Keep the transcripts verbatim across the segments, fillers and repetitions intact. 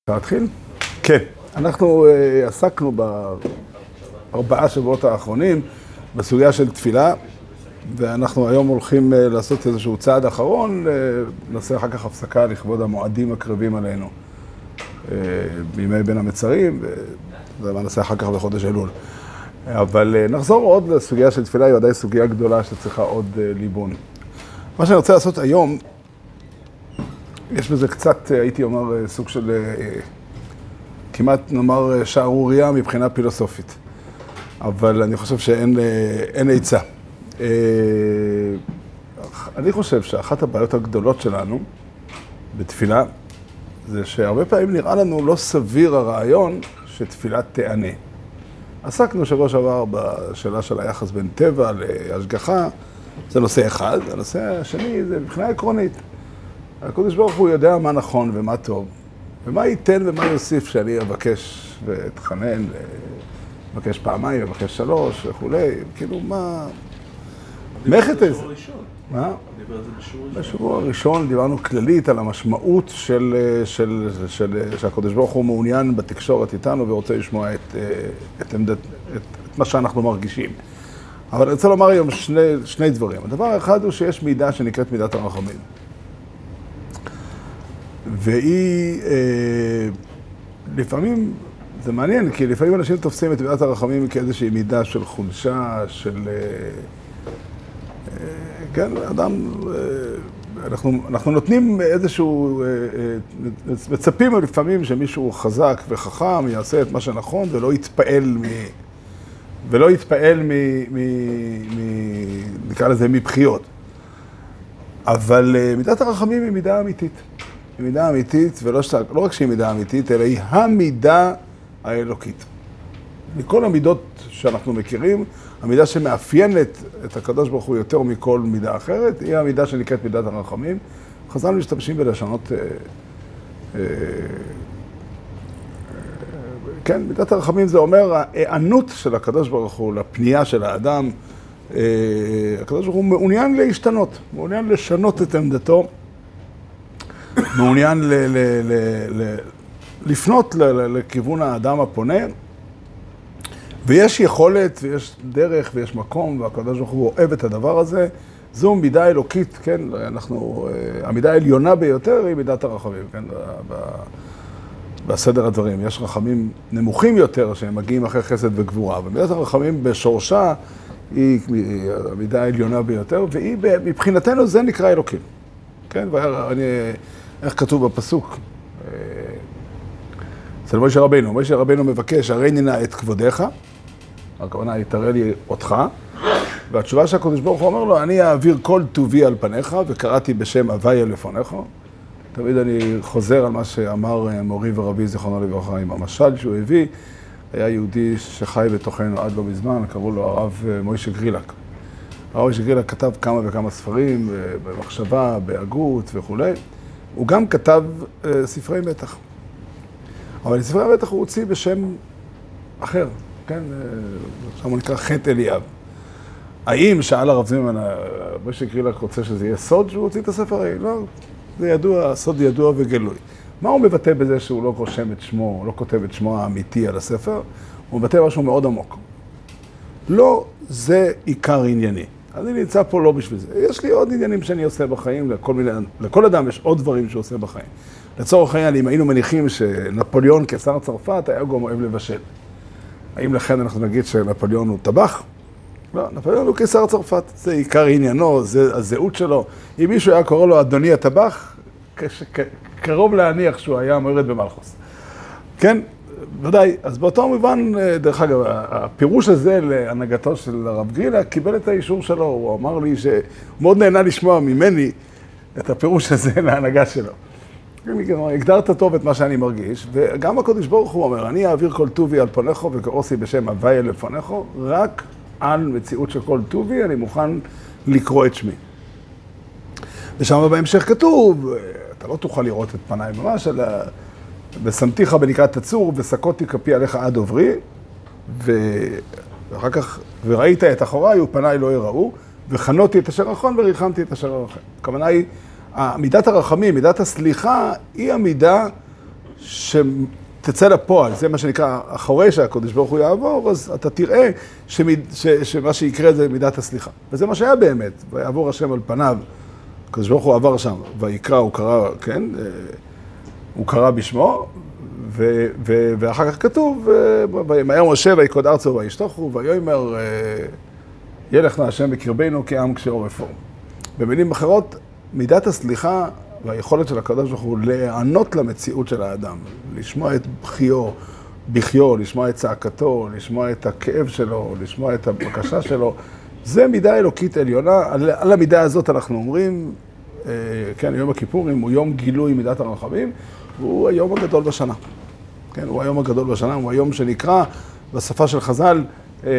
להתחיל? כן. אנחנו uh, עסקנו בארבעה שבועות האחרונים בסוגיה של תפילה, ואנחנו היום הולכים uh, לעשות איזשהו צעד אחרון, uh, נעשה אחר כך הפסקה לכבוד המועדים הקרבים עלינו. uh, בימי בין המצרים, וזה מה נעשה אחר כך בחודש אלול. אבל uh, נחזור עוד לסוגיה של תפילה, היא ודאי סוגיה גדולה שצריכה עוד uh, ליבון. מה שאני רוצה לעשות היום, יש בזה קצת, הייתי אומר, סוג של כמעט נאמר שערוריה מבחינה פילוסופית. אבל אני חושב שאין עצה. אני חושב שאחת הבעיות הגדולות שלנו בתפילה, זה שהרבה פעמים נראה לנו לא סביר הרעיון שתפילה תענה. עסקנו שבוע שעבר בשאלה של היחס בין טבע להשגחה, זה נושא אחד. הנושא השני זה מבחינה עקרונית. הקדוש ברוך הוא יודע מה נכון ומה טוב, ומה ייתן ומה יוסיף שאני אבקש ואתחנן, אבקש פעמיים, אבקש שלוש וכולי, כאילו מה... מלאכת איזה? מה? בשבוע הראשון דיברנו כללית על המשמעות של, של, של, שהקדוש ברוך הוא מעוניין בתקשורת איתנו ורוצה לשמוע את, את, עמדת, את, את מה שאנחנו מרגישים. אבל אני רוצה לומר היום שני, שני דברים. הדבר האחד הוא שיש מידה שנקראת מידת הרחמים. והיא, אה, לפעמים, זה מעניין, כי לפעמים אנשים תופסים את מידת הרחמים כאיזושהי מידה של חולשה, של... אה, אה, כן, אדם, אה, אנחנו, אנחנו נותנים איזשהו, אה, אה, מצפים לפעמים שמישהו חזק וחכם יעשה את מה שנכון ולא יתפעל מ... ולא יתפעל מ... מ, מ נקרא לזה מבחיות. אבל אה, מידת הרחמים היא מידה אמיתית. היא מידה אמיתית, ולא שת... לא רק שהיא מידה אמיתית, אלא היא המידה האלוקית. מכל המידות שאנחנו מכירים, המידה שמאפיינת את הקדוש ברוך הוא יותר מכל מידה אחרת, היא המידה שנקראת מידת הרחמים. חז"ל משתמשים בלשונות... אה, אה, כן, מידת הרחמים זה אומר הענות של הקדוש ברוך הוא לפנייה של האדם. אה, הקדוש ברוך הוא מעוניין להשתנות, מעוניין לשנות את עמדתו. מעוניין ל- ל- ל- ל- לפנות ל- ל- לכיוון האדם הפונה, ויש יכולת ויש דרך ויש מקום, והקדוש ברוך הוא אוהב את הדבר הזה. זו מידה אלוקית, כן, אנחנו, המידה העליונה ביותר היא מידת הרחמים, כן, ב- בסדר הדברים. יש רחמים נמוכים יותר שהם מגיעים אחרי חסד וגבורה, ומידת הרחמים בשורשה היא המידה העליונה ביותר, והיא מבחינתנו זה נקרא אלוקים. כן, ואני... איך כתוב בפסוק? אצל משה רבינו. משה רבינו מבקש, הריני נא את כבודך, הכוונה היא, תראה לי אותך, והתשובה שהקדוש ברוך הוא אומר לו, אני אעביר כל טובי על פניך, וקראתי בשם הוויה לפניך. תמיד אני חוזר על מה שאמר מורי ורבי זיכרונו לברכה, עם המשל שהוא הביא. היה יהודי שחי בתוכנו עד לא מזמן, קראו לו הרב מוישה גרילק. הרב מוישה גרילק כתב כמה וכמה ספרים, במחשבה, בהגות וכולי. הוא גם כתב uh, ספרי מתח. אבל ספרי המתח הוא הוציא בשם אחר, כן? עכשיו הוא נקרא חטא אליאב. האם שאל הרב זימן, משה גרילק רוצה שזה יהיה סוד שהוא הוציא את הספר? לא, זה ידוע, סוד ידוע וגלוי. מה הוא מבטא בזה שהוא לא רושם את שמו, הוא לא כותב את שמו האמיתי על הספר? הוא מבטא משהו מאוד עמוק. לא, זה עיקר ענייני. אני נמצא פה לא בשביל זה. יש לי עוד עניינים שאני עושה בחיים, לכל, מיני, לכל אדם יש עוד דברים שהוא עושה בחיים. לצורך העניין, אם היינו מניחים שנפוליאון כשר צרפת היה גם אוהב לבשל. האם לכן אנחנו נגיד שנפוליאון הוא טבח? לא, נפוליאון הוא כשר צרפת. זה עיקר עניינו, זה הזהות שלו. אם מישהו היה קורא לו אדוני הטבח, קרוב להניח שהוא היה מורד במלכוס. כן? ודאי, אז באותו מובן, דרך אגב, הפירוש הזה להנהגתו של הרב גרילק קיבל את האישור שלו. הוא אמר לי שהוא מאוד נהנה לשמוע ממני את הפירוש הזה להנהגה שלו. הגדרת טוב את מה שאני מרגיש, וגם הקדוש ברוך הוא אומר, אני אעביר כל טובי על פניך וקראתי בשם הוויה לפניך, רק על מציאות של כל טובי אני מוכן לקרוא את שמי. ושם בהמשך כתוב, אתה לא תוכל לראות את פניי ממש, אלא... ושמתיך בנקרת הצור, וסקותי כפי עליך עד עוברי, ואחר כך, וראית את אחוריי, ופניי לא יראו, וחנותי את אשר נכון, וריחמתי את אשר הרחם. הכוונה היא, מידת הרחמים, מידת הסליחה, היא המידה שתצא לפועל, זה מה שנקרא, אחרי שהקדוש ברוך הוא יעבור, אז אתה תראה שמיד, ש, שמה שיקרה זה מידת הסליחה. וזה מה שהיה באמת, ויעבור השם על פניו, הקדוש ברוך הוא עבר שם, ויקרא, הוא קרא, כן, הוא קרא בשמו, ו, ו, ואחר כך כתוב, ויאמר משה ויקוד ארצו וישתחו, ויאמר ילך נא השם בקרבנו כעם קשה עורף. במילים אחרות, מידת הסליחה והיכולת של הקדוש ברוך הוא להיענות למציאות של האדם, לשמוע את בכיו, בכיו, לשמוע את צעקתו, לשמוע את הכאב שלו, לשמוע את הבקשה שלו, זה מידה אלוקית עליונה. על, על המידה הזאת אנחנו אומרים, אה, כן, יום הכיפורים הוא יום גילוי מידת הרחמים, והוא היום הגדול בשנה. כן, הוא היום הגדול בשנה, הוא היום שנקרא בשפה של חז"ל, אה,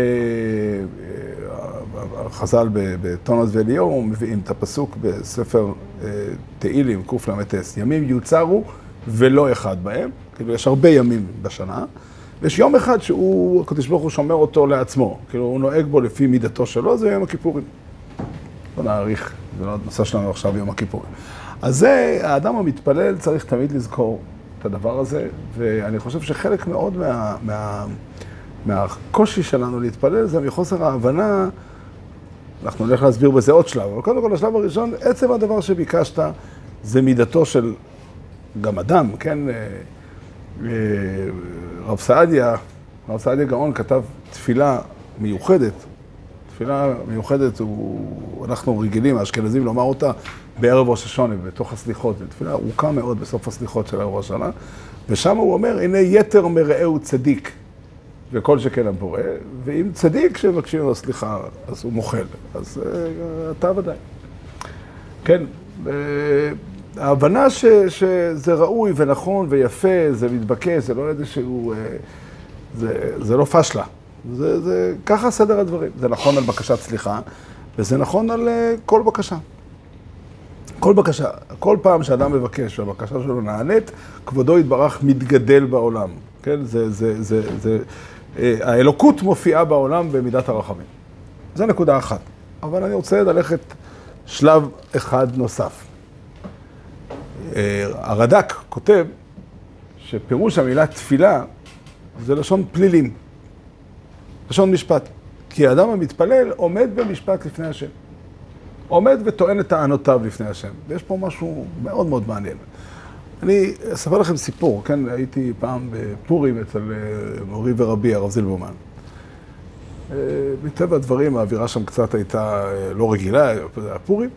חז"ל בתונות ואליהו מביאים את הפסוק בספר תהילים, קל"ס, ימים יוצרו ולא אחד בהם, כאילו יש הרבה ימים בשנה, ויש יום אחד שהוא, הקדוש ברוך הוא שומר אותו לעצמו, כאילו הוא נוהג בו לפי מידתו שלו, זה יום הכיפורים. בוא נעריך, זה לא נושא שלנו עכשיו יום הכיפורים. אז זה, האדם המתפלל צריך תמיד לזכור את הדבר הזה, ואני חושב שחלק מאוד מה, מה, מהקושי שלנו להתפלל זה מחוסר ההבנה. אנחנו נלך להסביר בזה עוד שלב, אבל קודם כל השלב הראשון, עצם הדבר שביקשת זה מידתו של גם אדם, כן? רב סעדיה, רב סעדיה גאון כתב תפילה מיוחדת, תפילה מיוחדת, הוא, אנחנו רגילים, האשכנזים לומר אותה בערב ראש השונה, בתוך הסליחות, זו תפילה ארוכה מאוד בסוף הסליחות של ערב ראש השנה, ושם הוא אומר, הנה יתר מרעהו צדיק. וכל שכן הבורא, ואם צדיק שמבקשים לו סליחה, אז הוא מוחל, אז uh, אתה ודאי. כן, uh, ההבנה ש, שזה ראוי ונכון ויפה, זה מתבקש, זה לא איזשהו, uh, זה, זה לא פשלה. זה, זה, ככה סדר הדברים. זה נכון על בקשת סליחה, וזה נכון על uh, כל בקשה. כל בקשה, כל פעם שאדם מבקש והבקשה שלו נענית, כבודו יתברך מתגדל בעולם. כן, זה, זה, זה, זה, האלוקות מופיעה בעולם במידת הרחמים. זו נקודה אחת. אבל אני רוצה ללכת שלב אחד נוסף. הרד"ק כותב שפירוש המילה תפילה זה לשון פלילים, לשון משפט. כי האדם המתפלל עומד במשפט לפני השם. עומד וטוען את טענותיו לפני השם. ויש פה משהו מאוד מאוד מעניין. אני אספר לכם סיפור, כן? הייתי פעם בפורים אצל מורי ורבי, הרב זילברמן. מטבע הדברים, האווירה שם קצת הייתה לא רגילה, הפורים,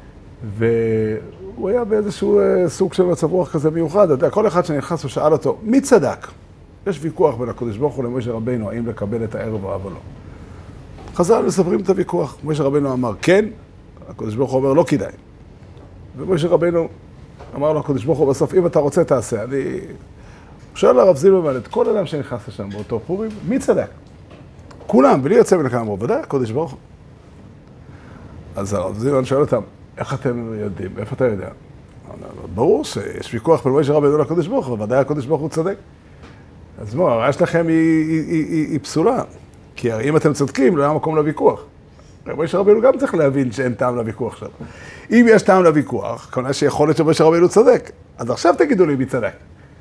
והוא היה באיזשהו סוג של מצב רוח כזה מיוחד. כל אחד שנכנס הוא שאל אותו, מי צדק? יש ויכוח בין הקדוש ברוך הוא למשה רבינו, האם לקבל את הערב או לא. חז"ל מספרים את הוויכוח, משה רבינו אמר כן, הקדוש ברוך הוא אומר לא כדאי. ומשה רבינו אמר לו הקדוש ברוך הוא בסוף, אם אתה רוצה תעשה. אני שואל לרב זילברמן את כל אדם שנכנס לשם באותו פורים, מי צדק? כולם, בלי יוצא מן הכלל, אמרו, ודאי, הקדוש ברוך הוא. אז הרב זילברמן שואל אותם, איך אתם יודעים? איפה אתה יודע? ברור שיש ויכוח בין משה רבינו לקדוש ברוך הוא, ודאי הקדוש ברוך הוא צדק. אז מה, הרעיה שלכם היא, היא, היא, היא, היא פסולה. כי אם אתם צודקים, לא היה מקום לוויכוח. משה רבינו גם צריך להבין שאין טעם לוויכוח שם. אם יש טעם לוויכוח, כמובן שיכול להיות שמשה רבינו צודק. אז עכשיו תגידו לי מי צדק.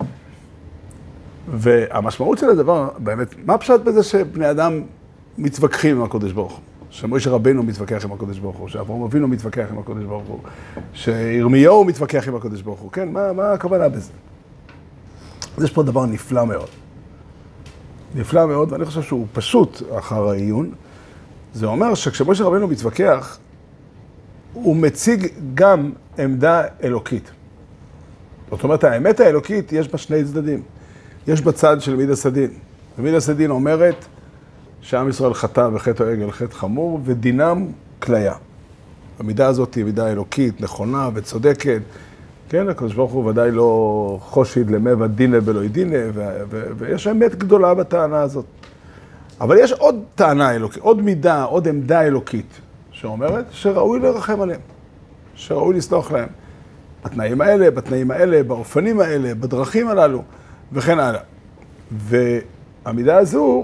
והמשמעות של הדבר, באמת, מה פשט בזה שבני אדם מתווכחים עם הקדוש ברוך הוא? שמשה רבינו מתווכח עם הקדוש ברוך הוא, שאברהם אבינו מתווכח עם הקדוש ברוך הוא, שירמיהו מתווכח עם הקדוש ברוך הוא, כן? מה, מה הכוונה בזה? אז יש פה דבר נפלא מאוד. נפלא מאוד, ואני חושב שהוא פשוט אחר העיון. זה אומר שכשמשה רבינו מתווכח, הוא מציג גם עמדה אלוקית. זאת אומרת, האמת האלוקית יש בה שני צדדים. יש בצד של מידת הדין. ומידת הדין אומרת שעם ישראל חטא בחטא העגל, חטא חמור, ודינם כליה. המידה הזאת היא מידה אלוקית, נכונה וצודקת. כן, הקדוש ברוך הוא ודאי לא חושיד למה ודינה ולא ידינה, ויש אמת גדולה בטענה הזאת. אבל יש עוד טענה אלוקית, עוד מידה, עוד עמדה אלוקית, שאומרת שראוי לרחם עליהם, שראוי לסלוח להם. בתנאים האלה, בתנאים האלה, באופנים האלה, בדרכים הללו, וכן הלאה. והמידה הזו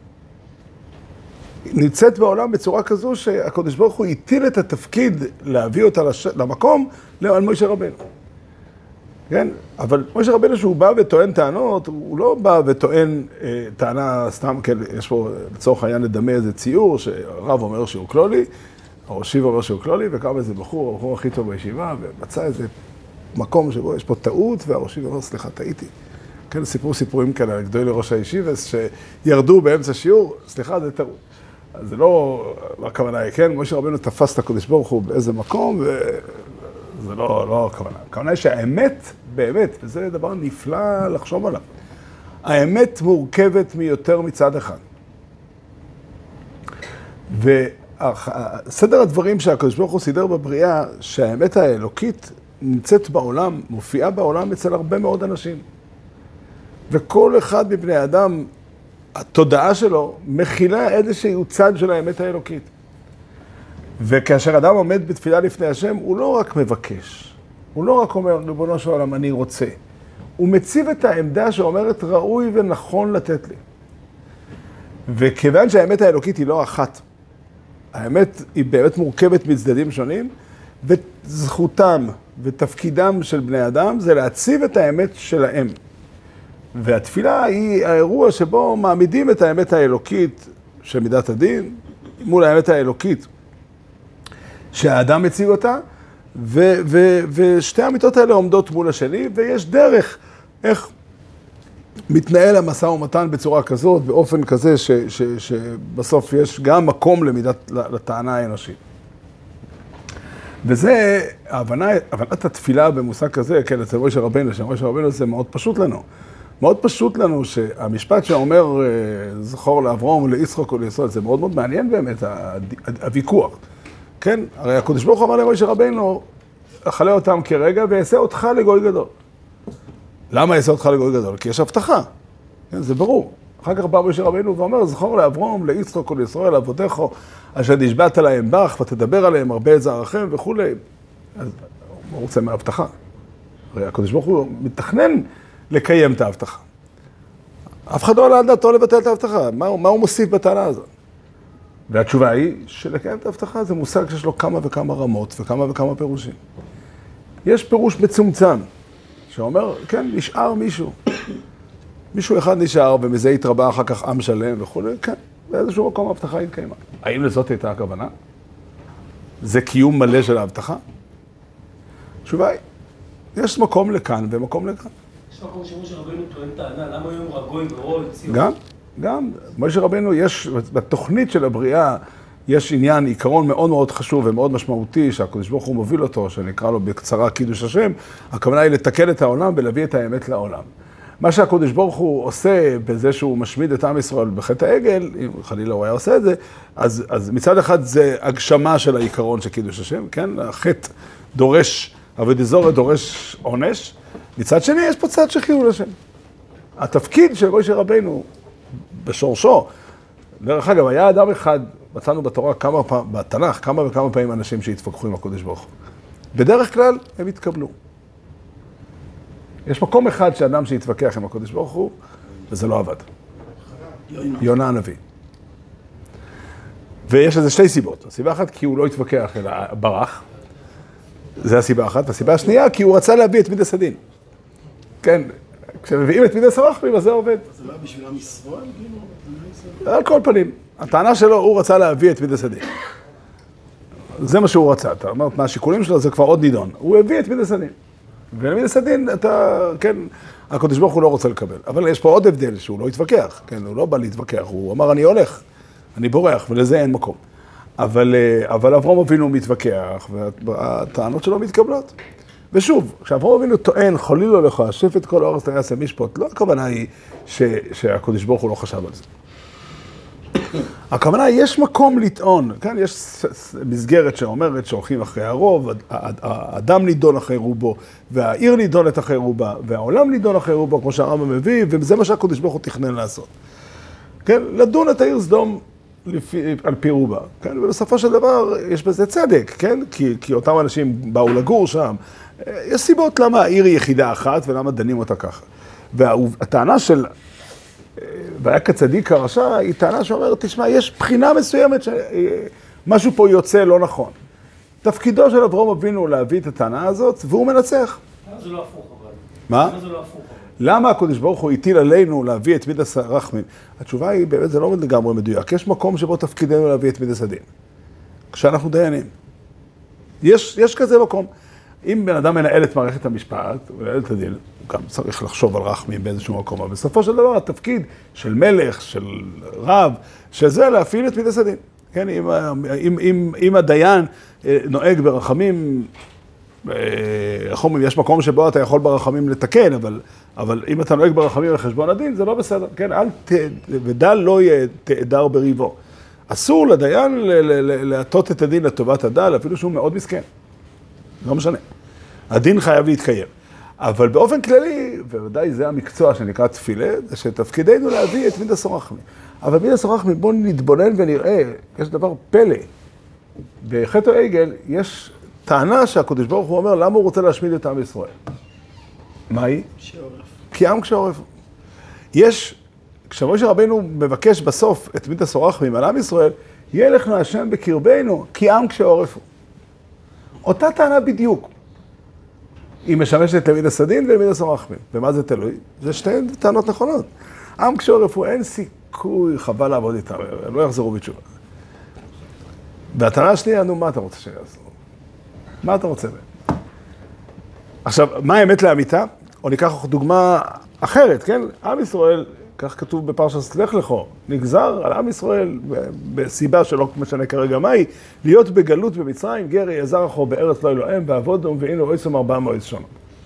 נמצאת בעולם בצורה כזו שהקדוש ברוך הוא הטיל את התפקיד להביא אותה לש... למקום על משה רבינו. כן? אבל משה רבנו שהוא בא וטוען טענות, הוא לא בא וטוען אה, טענה סתם, כן, יש פה לצורך העניין לדמה איזה ציור, שהרב אומר שהוא כלולי, או שיב אומר שהוא כלולי, וקם איזה בחור, הבחור הכי טוב בישיבה, ומצא איזה מקום שבו יש פה טעות, והראשי אומר, סליחה, טעיתי. כן, סיפרו סיפורים כאלה על גדולי ראש הישיבס, שירדו באמצע שיעור, סליחה, זה טעות. אז זה לא, לא הכוונה היא, כן? משה רבנו תפס את הקדוש ברוך הוא באיזה מקום, וזה לא, לא הכוונה. הכוונה היא שהאמת, באמת, וזה דבר נפלא לחשוב עליו, האמת מורכבת מיותר מצד אחד. וסדר הדברים שהקדוש ברוך הוא סידר בבריאה, שהאמת האלוקית נמצאת בעולם, מופיעה בעולם אצל הרבה מאוד אנשים. וכל אחד מבני האדם, התודעה שלו מכילה איזשהו צד של האמת האלוקית. וכאשר אדם עומד בתפילה לפני השם, הוא לא רק מבקש, הוא לא רק אומר, ריבונו של עולם, אני רוצה. הוא מציב את העמדה שאומרת, ראוי ונכון לתת לי. וכיוון שהאמת האלוקית היא לא אחת, האמת היא באמת מורכבת מצדדים שונים, וזכותם ותפקידם של בני אדם זה להציב את האמת שלהם. והתפילה היא האירוע שבו מעמידים את האמת האלוקית של מידת הדין, מול האמת האלוקית שהאדם מציג אותה, ו- ו- ושתי האמיתות האלה עומדות מול השני, ויש דרך איך מתנהל המשא ומתן בצורה כזאת, באופן כזה ש- ש- שבסוף יש גם מקום למידת, לטענה האנושית. וזה, ההבנה, הבנת התפילה במושג כזה, כן, אצל משה רבנו, שמשה רבנו זה מאוד פשוט לנו. מאוד פשוט לנו שהמשפט שאומר זכור לאברהם וליצחק ולישראל, זה מאוד מאוד מעניין באמת, הוויכוח. כן? הרי הקדוש ברוך הוא אמר למשה רבנו, אכלה אותם כרגע ויעשה אותך לגוי גדול. למה יעשה אותך לגוי גדול? כי יש הבטחה. כן? זה ברור. אחר כך בא משה רבנו ואומר, זכור לאברהם, ליצחק ולישראל, אבותיך, אשר נשבעת להם בך ותדבר עליהם הרבה את זרעכם וכו'. אז הוא רוצה מההבטחה. הרי הקדוש ברוך הוא מתכנן לקיים את ההבטחה. אף אחד לא עלה על דעתו לבטל את ההבטחה. מה, מה הוא מוסיף בטענה הזאת? והתשובה היא שלקיים את ההבטחה זה מושג שיש לו כמה וכמה רמות וכמה וכמה פירושים. יש פירוש מצומצם, שאומר, כן, נשאר מישהו. מישהו אחד נשאר ומזה התרבה אחר כך עם שלם וכו'. כן, באיזשהו מקום ההבטחה התקיימה. האם לזאת הייתה הכוונה? זה קיום מלא של ההבטחה? התשובה היא, יש מקום לכאן ומקום לכאן. יש מקום שמשה רבנו טוען טענה, למה היום רגוי ורוי ציור? גם, גם. משה רבנו יש, בתוכנית של הבריאה, יש עניין, עיקרון מאוד מאוד חשוב ומאוד משמעותי, שהקדוש ברוך הוא מוביל אותו, שנקרא לו בקצרה קידוש השם, הכוונה היא לתקן את העולם ולהביא את האמת לעולם. מה שהקדוש ברוך הוא עושה בזה שהוא משמיד את עם ישראל בחטא העגל, אם חלילה הוא היה עושה את זה, אז, אז מצד אחד זה הגשמה של העיקרון של קידוש השם, כן? החטא דורש, עבודת זרה דורש עונש, מצד שני, יש פה צד של חילול השם. התפקיד של משה רבנו בשורשו, דרך אגב, היה אדם אחד, מצאנו בתורה כמה פעמים, בתנ"ך, כמה וכמה פעמים אנשים שהתווכחו עם הקדוש ברוך הוא. בדרך כלל הם התקבלו. יש מקום אחד שאדם שהתווכח עם הקדוש ברוך הוא, וזה לא עבד. יונה הנביא. ויש לזה שתי סיבות. הסיבה אחת, כי הוא לא התווכח, אלא ברח. זה הסיבה אחת. והסיבה השנייה, כי הוא רצה להביא את מידת הדין. כן, כשמביאים את מידת הרחמים, אז זה עובד. זה לא היה בשביל עם ישראל? על כל פנים. הטענה שלו, הוא רצה להביא את מידת הדין. זה מה שהוא רצה. אתה אומר, מה השיקולים שלו, זה כבר עוד נידון. הוא הביא את מידת הדין. ולמידת הדין, אתה, כן, הקדוש ברוך הוא לא רוצה לקבל. אבל יש פה עוד הבדל, שהוא לא התווכח. כן, הוא לא בא להתווכח. הוא אמר, אני הולך, אני בורח, ולזה אין מקום. אבל, אבל אברהם אבינו מתווכח, והטענות שלו מתקבלות. ושוב, כשאברהם אבינו טוען, חלילה לך, שפט כל הארץ יעשה משפט, לא הכוונה היא ש, שהקדוש ברוך הוא לא חשב על זה. הכוונה, יש מקום לטעון, כן? יש מסגרת שאומרת שהולכים אחרי הרוב, האדם נידון אחרי רובו, והעיר נידונת אחרי רובה, והעולם נידון אחרי רובו, כמו שהרמב"ם מביא, וזה מה שהקדוש ברוך הוא תכנן לעשות. כן? לדון את העיר סדום לפי, על פי רובה, כן? ובסופו של דבר יש בזה צדק, כן? כי, כי אותם אנשים באו לגור שם. יש סיבות למה העיר היא יחידה אחת ולמה דנים אותה ככה. והטענה של והיה כצדיק הרשע, היא טענה שאומרת, תשמע, יש בחינה מסוימת שמשהו פה יוצא לא נכון. תפקידו של אברהם אבינו להביא את הטענה הזאת, והוא מנצח. זה לא הפוך אבל. מה? למה זה לא הפוך? למה הקדוש ברוך הוא הטיל עלינו להביא את מידס הרחמים? התשובה היא, באמת זה לא לגמרי מדויק. יש מקום שבו תפקידנו להביא את מידס הדין. כשאנחנו דיינים. יש, יש כזה מקום. אם בן אדם מנהל את מערכת המשפט, הוא מנהל את הדין, הוא גם צריך לחשוב על רחמים באיזשהו מקום. אבל בסופו של דבר, התפקיד של מלך, של רב, שזה להפעיל את מידס הדין. כן, אם, אם, אם, אם הדיין נוהג ברחמים, איך אומרים, יש מקום שבו אתה יכול ברחמים לתקן, אבל, אבל אם אתה נוהג ברחמים לחשבון הדין, זה לא בסדר. כן, אל ת... ודל לא יהיה תעדר בריבו. אסור לדיין להטות את הדין לטובת הדל, אפילו שהוא מאוד מסכן. לא משנה. הדין חייב להתקיים. אבל באופן כללי, ובוודאי זה המקצוע שנקרא תפילה, זה שתפקידנו להביא את מידס הרחמים. אבל מידס הרחמים, בואו נתבונן ונראה, יש דבר פלא. בחטא העגל יש טענה שהקדוש ברוך הוא אומר, למה הוא רוצה להשמיד את עם ישראל? מה היא? שעורף. כי עם כשעורף. יש, כשמשה רבינו מבקש בסוף את מידס הרחמים על עם ישראל, ילך נא השם בקרבנו, כי עם כשעורף. אותה טענה בדיוק. היא משמשת למידס הדין ולמידס הרחמים. ומה זה תלוי? זה שתי טענות נכונות. עם כשעורף הוא אין סיכוי, חבל לעבוד איתם, הם לא יחזרו בתשובה. והטענה השנייה, נו, מה אתה רוצה שיעשו? מה אתה רוצה? עכשיו, מה האמת לאמיתה? או ניקח דוגמה אחרת, כן? עם ישראל, כך כתוב בפרשת לך לך, נגזר על עם ישראל, בסיבה שלא משנה כרגע מהי, להיות בגלות במצרים, גר יעזר אחו בארץ לא אלוהם, ועבודום והנה אויסום ארבע מאות שנה.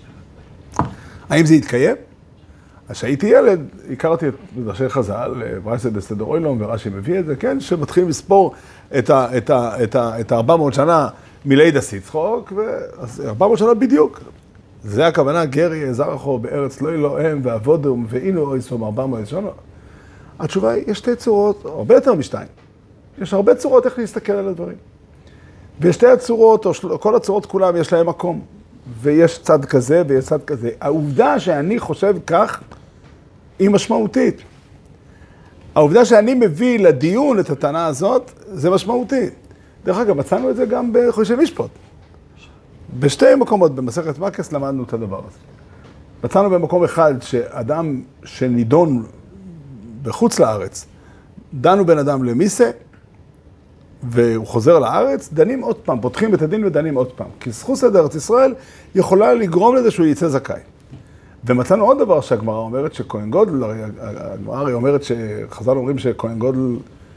האם זה יתקיים? אז כשהייתי ילד, הכרתי את מדרשי חז"ל, ברייתא בסדר אוילום, ורש"י מביא את זה, כן? שמתחילים לספור את ה, את ה, את ה, את ה-ארבע מאות שנה מלידה סיצחוק, אז ארבע מאות שנה בדיוק. זה הכוונה, גר יעזר אחו בארץ לא אלוהם, ועבודום והנה אויסום ארבע מאות שנה. התשובה היא, יש שתי צורות, הרבה יותר משתיים. יש הרבה צורות איך להסתכל על הדברים. ושתי הצורות, או כל הצורות כולם, יש להם מקום. ויש צד כזה ויש צד כזה. העובדה שאני חושב כך, היא משמעותית. העובדה שאני מביא לדיון את הטענה הזאת, זה משמעותי. דרך אגב, מצאנו את זה גם בחושי משפט. בשתי מקומות, במסכת מקס, למדנו את הדבר הזה. מצאנו במקום אחד שאדם שנידון בחוץ לארץ, דנו בן אדם למיסה, והוא חוזר לארץ, דנים עוד פעם, פותחים את הדין ודנים עוד פעם. כי זכות ארץ ישראל יכולה לגרום לזה שהוא יצא זכאי. ומצאנו עוד דבר שהגמרא אומרת שכהן גודל, הגמרא הרי אומרת שחז"ל אומרים שכהן גודל,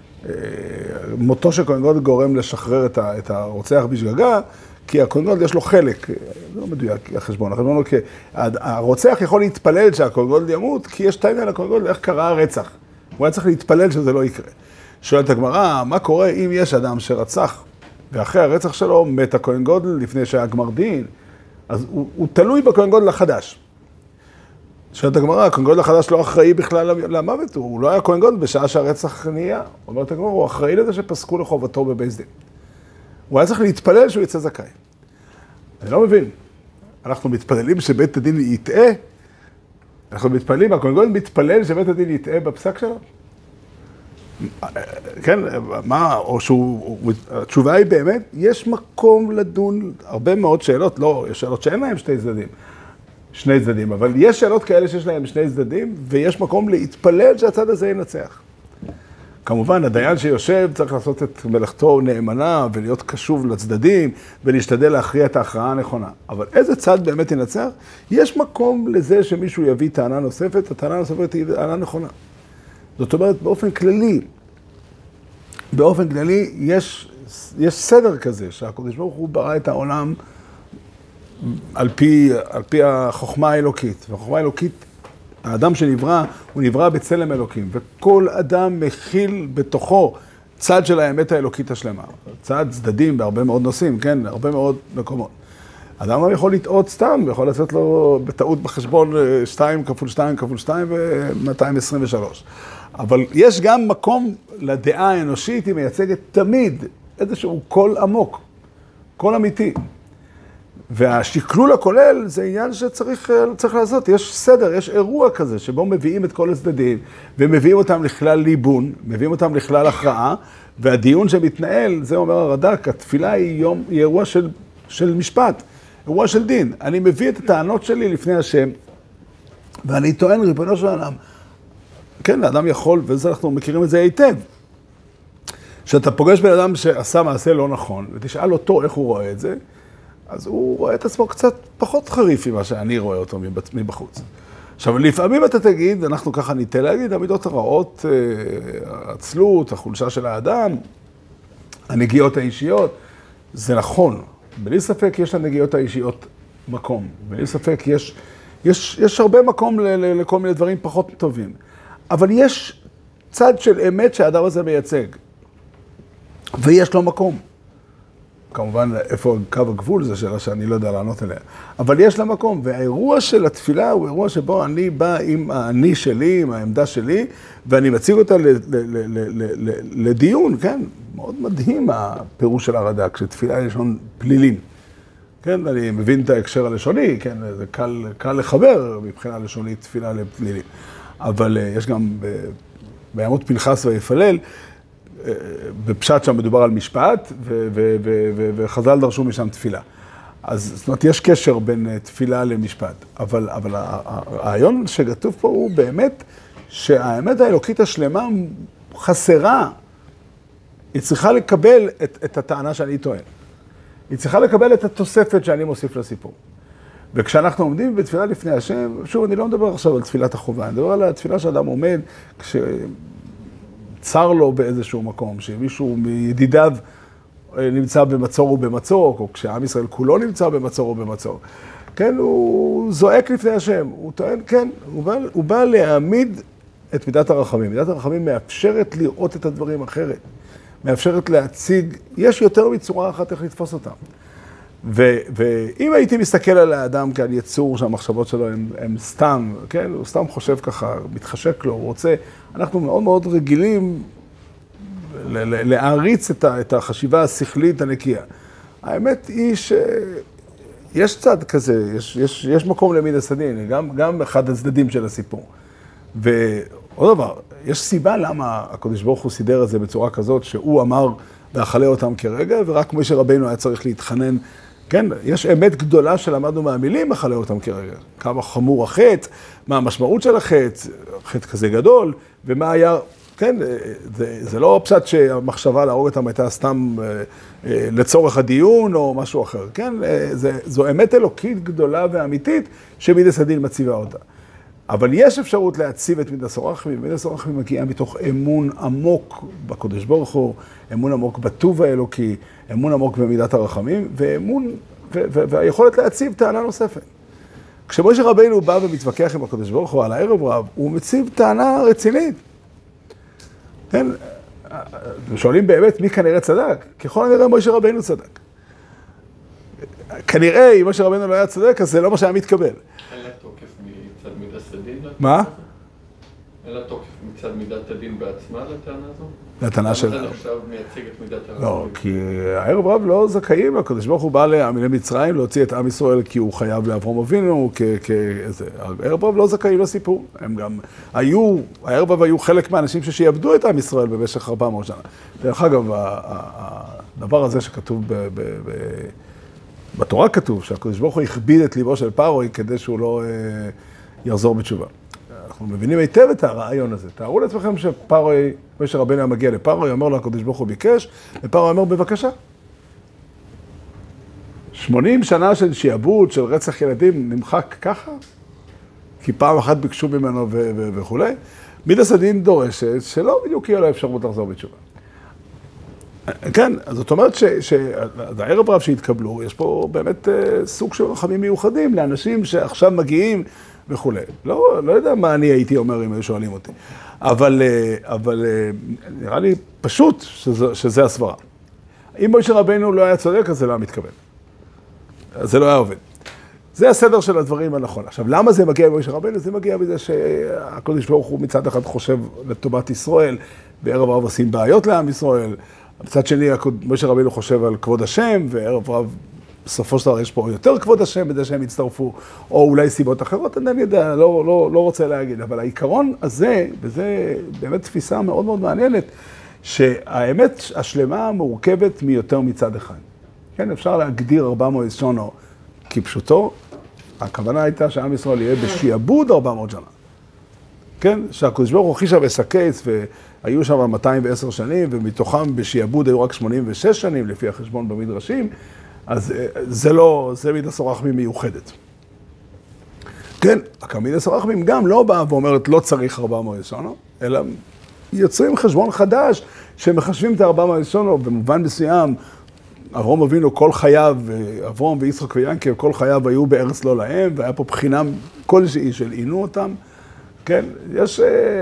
מותו של כהן גודל גורם לשחרר את הרוצח בשגגה, כי הכהן גודל יש לו חלק, זה לא מדויק החשבון, החשבון הוא כי הרוצח יכול להתפלל שהכהן גודל ימות, כי יש טענה לכהן גודל איך קרה הרצח. הוא היה צריך להתפלל שזה לא יקרה. שואלת הגמרא, מה קורה אם יש אדם שרצח, ואחרי הרצח שלו מת הכהן גודל לפני שהיה גמר דין, אז הוא, הוא תלוי בכהן גודל החדש. שואלת הגמרא, הכהן גודל החדש לא אחראי בכלל למוות, הוא לא היה כהן גודל בשעה שהרצח נהיה. אומרת הגמרא, הוא אחראי לזה שפסקו לחובתו בבית דין. הוא היה צריך להתפלל שהוא יצא זכאי. אני לא מבין. אנחנו מתפללים שבית הדין יטעה? אנחנו מתפללים, הכהן גודל מתפלל שבית הדין יטעה בפסק שלו? כן, מה, או שהוא, התשובה היא באמת, יש מקום לדון הרבה מאוד שאלות, לא, יש שאלות שאין להם שני צדדים, שני צדדים, אבל יש שאלות כאלה שיש להם שני צדדים, ויש מקום להתפלל שהצד הזה ינצח. כמובן, הדיין שיושב צריך לעשות את מלאכתו נאמנה, ולהיות קשוב לצדדים, ולהשתדל להכריע את ההכרעה הנכונה. אבל איזה צד באמת ינצח? יש מקום לזה שמישהו יביא טענה נוספת, הטענה הנוספת היא טענה נכונה. זאת אומרת, באופן כללי, באופן כללי, יש, יש סדר כזה, שהקדוש ברוך הוא ברא את העולם על פי, על פי החוכמה האלוקית. והחוכמה האלוקית, האדם שנברא, הוא נברא בצלם אלוקים, וכל אדם מכיל בתוכו צד של האמת האלוקית השלמה. צד צדדים בהרבה מאוד נושאים, כן? הרבה מאוד מקומות. אדם לא יכול לטעות סתם, יכול לצאת לו בטעות בחשבון שתיים כפול שתיים כפול שתיים ו-מאתיים עשרים ושלוש. אבל יש גם מקום לדעה האנושית, היא מייצגת תמיד איזשהו קול עמוק, קול אמיתי. והשקלול הכולל זה עניין שצריך צריך לעשות. יש סדר, יש אירוע כזה שבו מביאים את כל הצדדים, ומביאים אותם לכלל ליבון, מביאים אותם לכלל הכרעה, והדיון שמתנהל, זה אומר הרד"ק, התפילה היא, יום, היא אירוע של, של משפט, אירוע של דין. אני מביא את הטענות שלי לפני השם, ואני טוען, ריבונו של עולם, כן, האדם יכול, וזה אנחנו מכירים את זה היטב. כשאתה פוגש בן אדם שעשה מעשה לא נכון, ותשאל אותו איך הוא רואה את זה, אז הוא רואה את עצמו קצת פחות חריף ממה שאני רואה אותו מבחוץ. עכשיו, לפעמים אתה תגיד, אנחנו ככה ניתן להגיד, המידות הרעות, העצלות, החולשה של האדם, הנגיעות האישיות, זה נכון. בלי ספק יש לנגיעות האישיות מקום. בלי ספק יש, יש, יש הרבה מקום ל, ל, לכל מיני דברים פחות טובים. אבל יש צד של אמת שהאדם הזה מייצג. ויש לו מקום. כמובן, איפה קו הגבול, זו שאלה שאני לא יודע לענות עליה. אבל יש לה מקום, והאירוע של התפילה הוא אירוע שבו אני בא עם האני שלי, עם העמדה שלי, ואני מציג אותה ל- ל- ל- ל- ל- לדיון, כן? מאוד מדהים הפירוש של הרד"ק, שתפילה היא לשון פלילים. כן, אני מבין את ההקשר הלשוני, כן? זה קל, קל לחבר מבחינה לשונית תפילה לפלילים. אבל יש גם בימות פנחס ויפלל, בפשט שם מדובר על משפט, ו- ו- ו- ו- וחז"ל דרשו משם תפילה. אז זאת אומרת, יש קשר בין תפילה למשפט. אבל, אבל הרעיון שכתוב פה הוא באמת שהאמת האלוקית השלמה חסרה. היא צריכה לקבל את, את הטענה שאני טוען. היא צריכה לקבל את התוספת שאני מוסיף לסיפור. וכשאנחנו עומדים בתפילה לפני השם, שוב, אני לא מדבר עכשיו על תפילת החובה, אני מדבר על התפילה שאדם עומד, כש... צר לו באיזשהו מקום, שמישהו מידידיו נמצא במצור או במצוק, או כשעם ישראל כולו נמצא במצור או במצוק. כן, הוא זועק לפני השם, הוא טוען, כן, הוא בא, הוא בא להעמיד את מידת הרחמים. מידת הרחמים מאפשרת לראות את הדברים אחרת, מאפשרת להציג, יש יותר מצורה אחת איך לתפוס אותם. ו, ואם הייתי מסתכל על האדם כעל יצור שהמחשבות שלו הם, הם סתם, כן, הוא סתם חושב ככה, מתחשק לו, הוא רוצה, אנחנו מאוד מאוד רגילים ל- ל- להעריץ את, ה, את החשיבה השכלית הנקייה. האמת היא שיש צד כזה, יש, יש, יש מקום למידס הדין, גם, גם אחד הצדדים של הסיפור. ועוד דבר, יש סיבה למה הקדוש ברוך הוא סידר את זה בצורה כזאת, שהוא אמר ואכלה אותם כרגע, ורק משה רבינו היה צריך להתחנן. כן, יש אמת גדולה שלמדנו מהמילים, אכלה אותם כרגע. כמה חמור החטא, מה המשמעות של החטא, חטא כזה גדול, ומה היה, כן, זה, זה לא פשט שהמחשבה להרוג אותם הייתה סתם לצורך הדיון או משהו אחר, כן? זה, זו אמת אלוקית גדולה ואמיתית שמידס הדין מציבה אותה. אבל יש אפשרות להציב את מידס הרחמים, מידס הרחמים מגיעה מתוך אמון עמוק בקדוש ברוך הוא, אמון עמוק בטוב האלוקי, אמון עמוק במידת הרחמים, ואמון, ו- ו- והיכולת להציב טענה נוספת. כשמשה רבינו בא ומתווכח עם הקדוש ברוך הוא על הערב רב, הוא מציב טענה רצינית. כן, שואלים באמת מי כנראה צדק? ככל הנראה משה רבינו צדק. כנראה אם משה רבינו לא היה צדק, אז זה לא מה שהיה מתקבל. אין לה תוקף מצד מידת הדין? מה? אין לה תוקף מצד מידת הדין בעצמה לטענה הזו? לטענה של... למה זה עכשיו מייצג את מידת הרב? לא, כי הערב רב לא זכאים, הקדוש ברוך הוא בא למצרים להוציא את עם ישראל כי הוא חייב לאברהם אבינו, כאיזה... הערב רב לא זכאים לסיפור. הם גם היו, הערב רב היו חלק מהאנשים ששיעבדו את עם ישראל במשך ארבע מאות שנה. דרך אגב, הדבר הזה שכתוב ב... בתורה כתוב שהקדוש ברוך הוא הכביד את ליבו של פרעה כדי שהוא לא יחזור בתשובה. אנחנו מבינים היטב את הרעיון הזה. תארו לעצמכם שפרעה, משה רבינו היה מגיע לפרעה, אומר לו הקדוש ברוך הוא ביקש, ופרעה אומר בבקשה. שמונים שנה של שיעבוד, של רצח ילדים, נמחק ככה? כי פעם אחת ביקשו ממנו וכו'. מידס הדין דורשת שלא בדיוק יהיה לו אפשרות לחזור בתשובה. כן, זאת אומרת שהערב רב שהתקבלו, יש פה באמת סוג של רחמים מיוחדים לאנשים שעכשיו מגיעים וכו'. לא, לא יודע מה אני הייתי אומר אם היו שואלים אותי. אבל, אבל נראה לי פשוט שזה, שזה הסברה. אם משה רבינו לא היה צודק, אז זה לא היה מתקבל. אז זה לא היה עובד. זה הסדר של הדברים הנכון. עכשיו, למה זה מגיע ממשה רבינו? זה מגיע בזה שהקדוש ברוך הוא מצד אחד חושב לטובת ישראל, בערב רב עושים בעיות לעם ישראל, מצד שני, משה רבינו חושב על כבוד השם, וערב רב, בסופו של דבר יש פה יותר כבוד השם, בזה שהם הצטרפו, או אולי סיבות אחרות, אני יודע, לא, לא, לא רוצה להגיד, אבל העיקרון הזה, וזה באמת תפיסה מאוד מאוד מעניינת, שהאמת השלמה מורכבת מיותר מצד אחד. כן, אפשר להגדיר ארבע מאות שונו כפשוטו, הכוונה הייתה שעם ישראל יהיה בשיעבוד ארבע מאות שנה. כן? שהקדוש ברוך הוא חישב וסקץ, והיו שם מאתיים ועשר שנים, ומתוכם בשיעבוד היו רק שמונים ושש שנים, לפי החשבון במדרשים, אז זה לא, זה מידס הרחמים מיוחדת. כן, מידס הרחמים גם לא באה ואומרת, לא צריך ארבע מאות שנה, אלא יוצרים חשבון חדש, שמחשבים את ה-ארבע מאות שנה, במובן מסוים, אברהם אבינו כל חייו, אברהם ויצחק ויעקב, כל חייו היו בארץ לא להם, והיה פה בחינה כלשהי של עינו אותם. כן, יש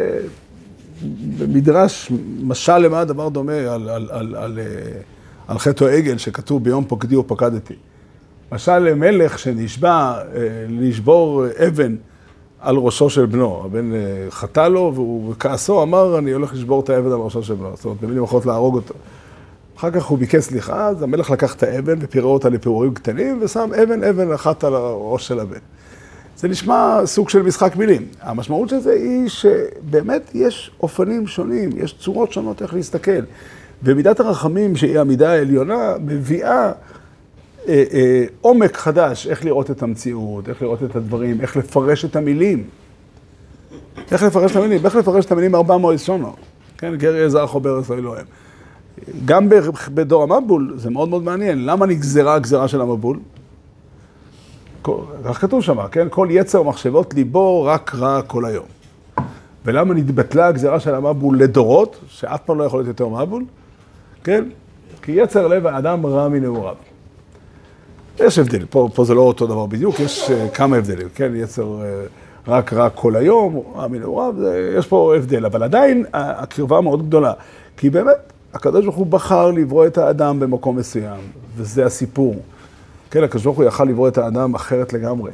במדרש משל למה דבר דומה על, על, על, על, על חטא העגל שכתוב ביום פקדי ופקדתי. משל למלך שנשבע לשבור אבן על ראשו של בנו. הבן חטא לו והוא בכעסו אמר אני הולך לשבור את האבן על ראשו של בנו. זאת אומרת, במילים אחרות להרוג אותו. אחר כך הוא ביקש סליחה, אז המלך לקח את האבן ופירר אותה לפירורים קטנים ושם אבן אבן אחת על הראש של הבן. זה נשמע סוג של משחק מילים. המשמעות של זה היא שבאמת יש אופנים שונים, יש צורות שונות איך להסתכל. ומידת הרחמים, שהיא המידה העליונה, מביאה אה, אה, עומק חדש, איך לראות את המציאות, איך לראות את הדברים, איך לפרש את המילים. איך לפרש את המילים? איך לפרש את המילים ארבע מאות שנה. כן, גרי אזרחו בארץ אלוהים. גם בדור המבול, זה מאוד מאוד מעניין. למה נגזרה הגזרה של המבול? כך כתוב שם, כן? כל יצר מחשבות ליבו רק רע כל היום. ולמה נתבטלה הגזרה של המבול לדורות, שאף פעם לא יכול להיות יותר מבול? כן? כי יצר לב האדם רע מנעוריו. יש הבדל, פה, פה זה לא אותו דבר בדיוק, יש uh, כמה הבדלים, כן? יצר uh, רק רע כל היום, רע מנעוריו, יש פה הבדל, אבל עדיין הקרבה מאוד גדולה. כי באמת, הקדוש ברוך הוא בחר לברוא את האדם במקום מסוים, וזה הסיפור. כן, הקדוש ברוך הוא יכל לברוא את האדם אחרת לגמרי.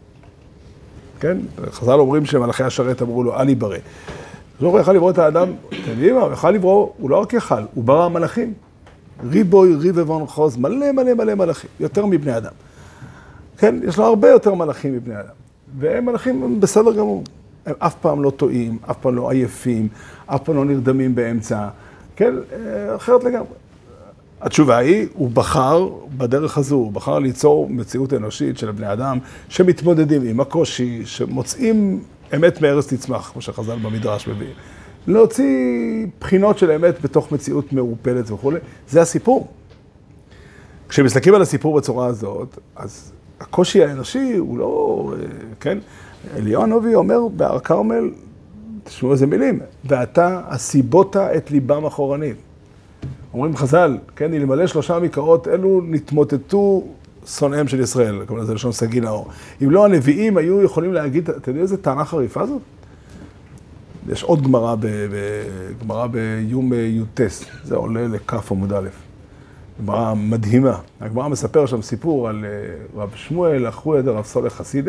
כן? חז"ל אומרים שמלאכי השרת אמרו לו, אל יברא. הקדוש ברוך הוא יכל לברוא את האדם, אתם יודעים מה? הוא יכל לברוא, הוא לא רק יכל, הוא ברא מלאכים. ריבוי, ריבבון חוז, מלא מלא מלא מלאכים, יותר מבני אדם. כן, יש לו הרבה יותר מלאכים מבני אדם. והם מלאכים בסדר גמור. הם אף פעם לא טועים, אף פעם לא עייפים, אף פעם לא נרדמים באמצע. כן, אחרת לגמרי. התשובה היא, הוא בחר בדרך הזו, הוא בחר ליצור מציאות אנושית של בני אדם שמתמודדים עם הקושי, שמוצאים אמת מארץ תצמח, כמו שחז"ל במדרש מביאים. להוציא בחינות של אמת בתוך מציאות מעורפלת וכו'. זה הסיפור. כשמסתכלים על הסיפור בצורה הזאת, אז הקושי האנושי הוא לא, כן? אליהו הנביא אומר בהר כרמל, תשמעו איזה מילים, ואתה הסיבות את ליבם אחורנים. אומרים חז"ל, כן, אלמלא שלושה מקראות אלו נתמוטטו שונאיהם של ישראל, כמובן זה לשון סגי נאור. אם לא הנביאים היו יכולים להגיד, אתם יודעים איזה טענה חריפה זאת? יש עוד גמרא, גמרא ביום יוטס, זה עולה לכף עמוד א', גמרא מדהימה. הגמרא מספר שם סיפור על רב שמואל, אחוי עד רב סולח חסידה,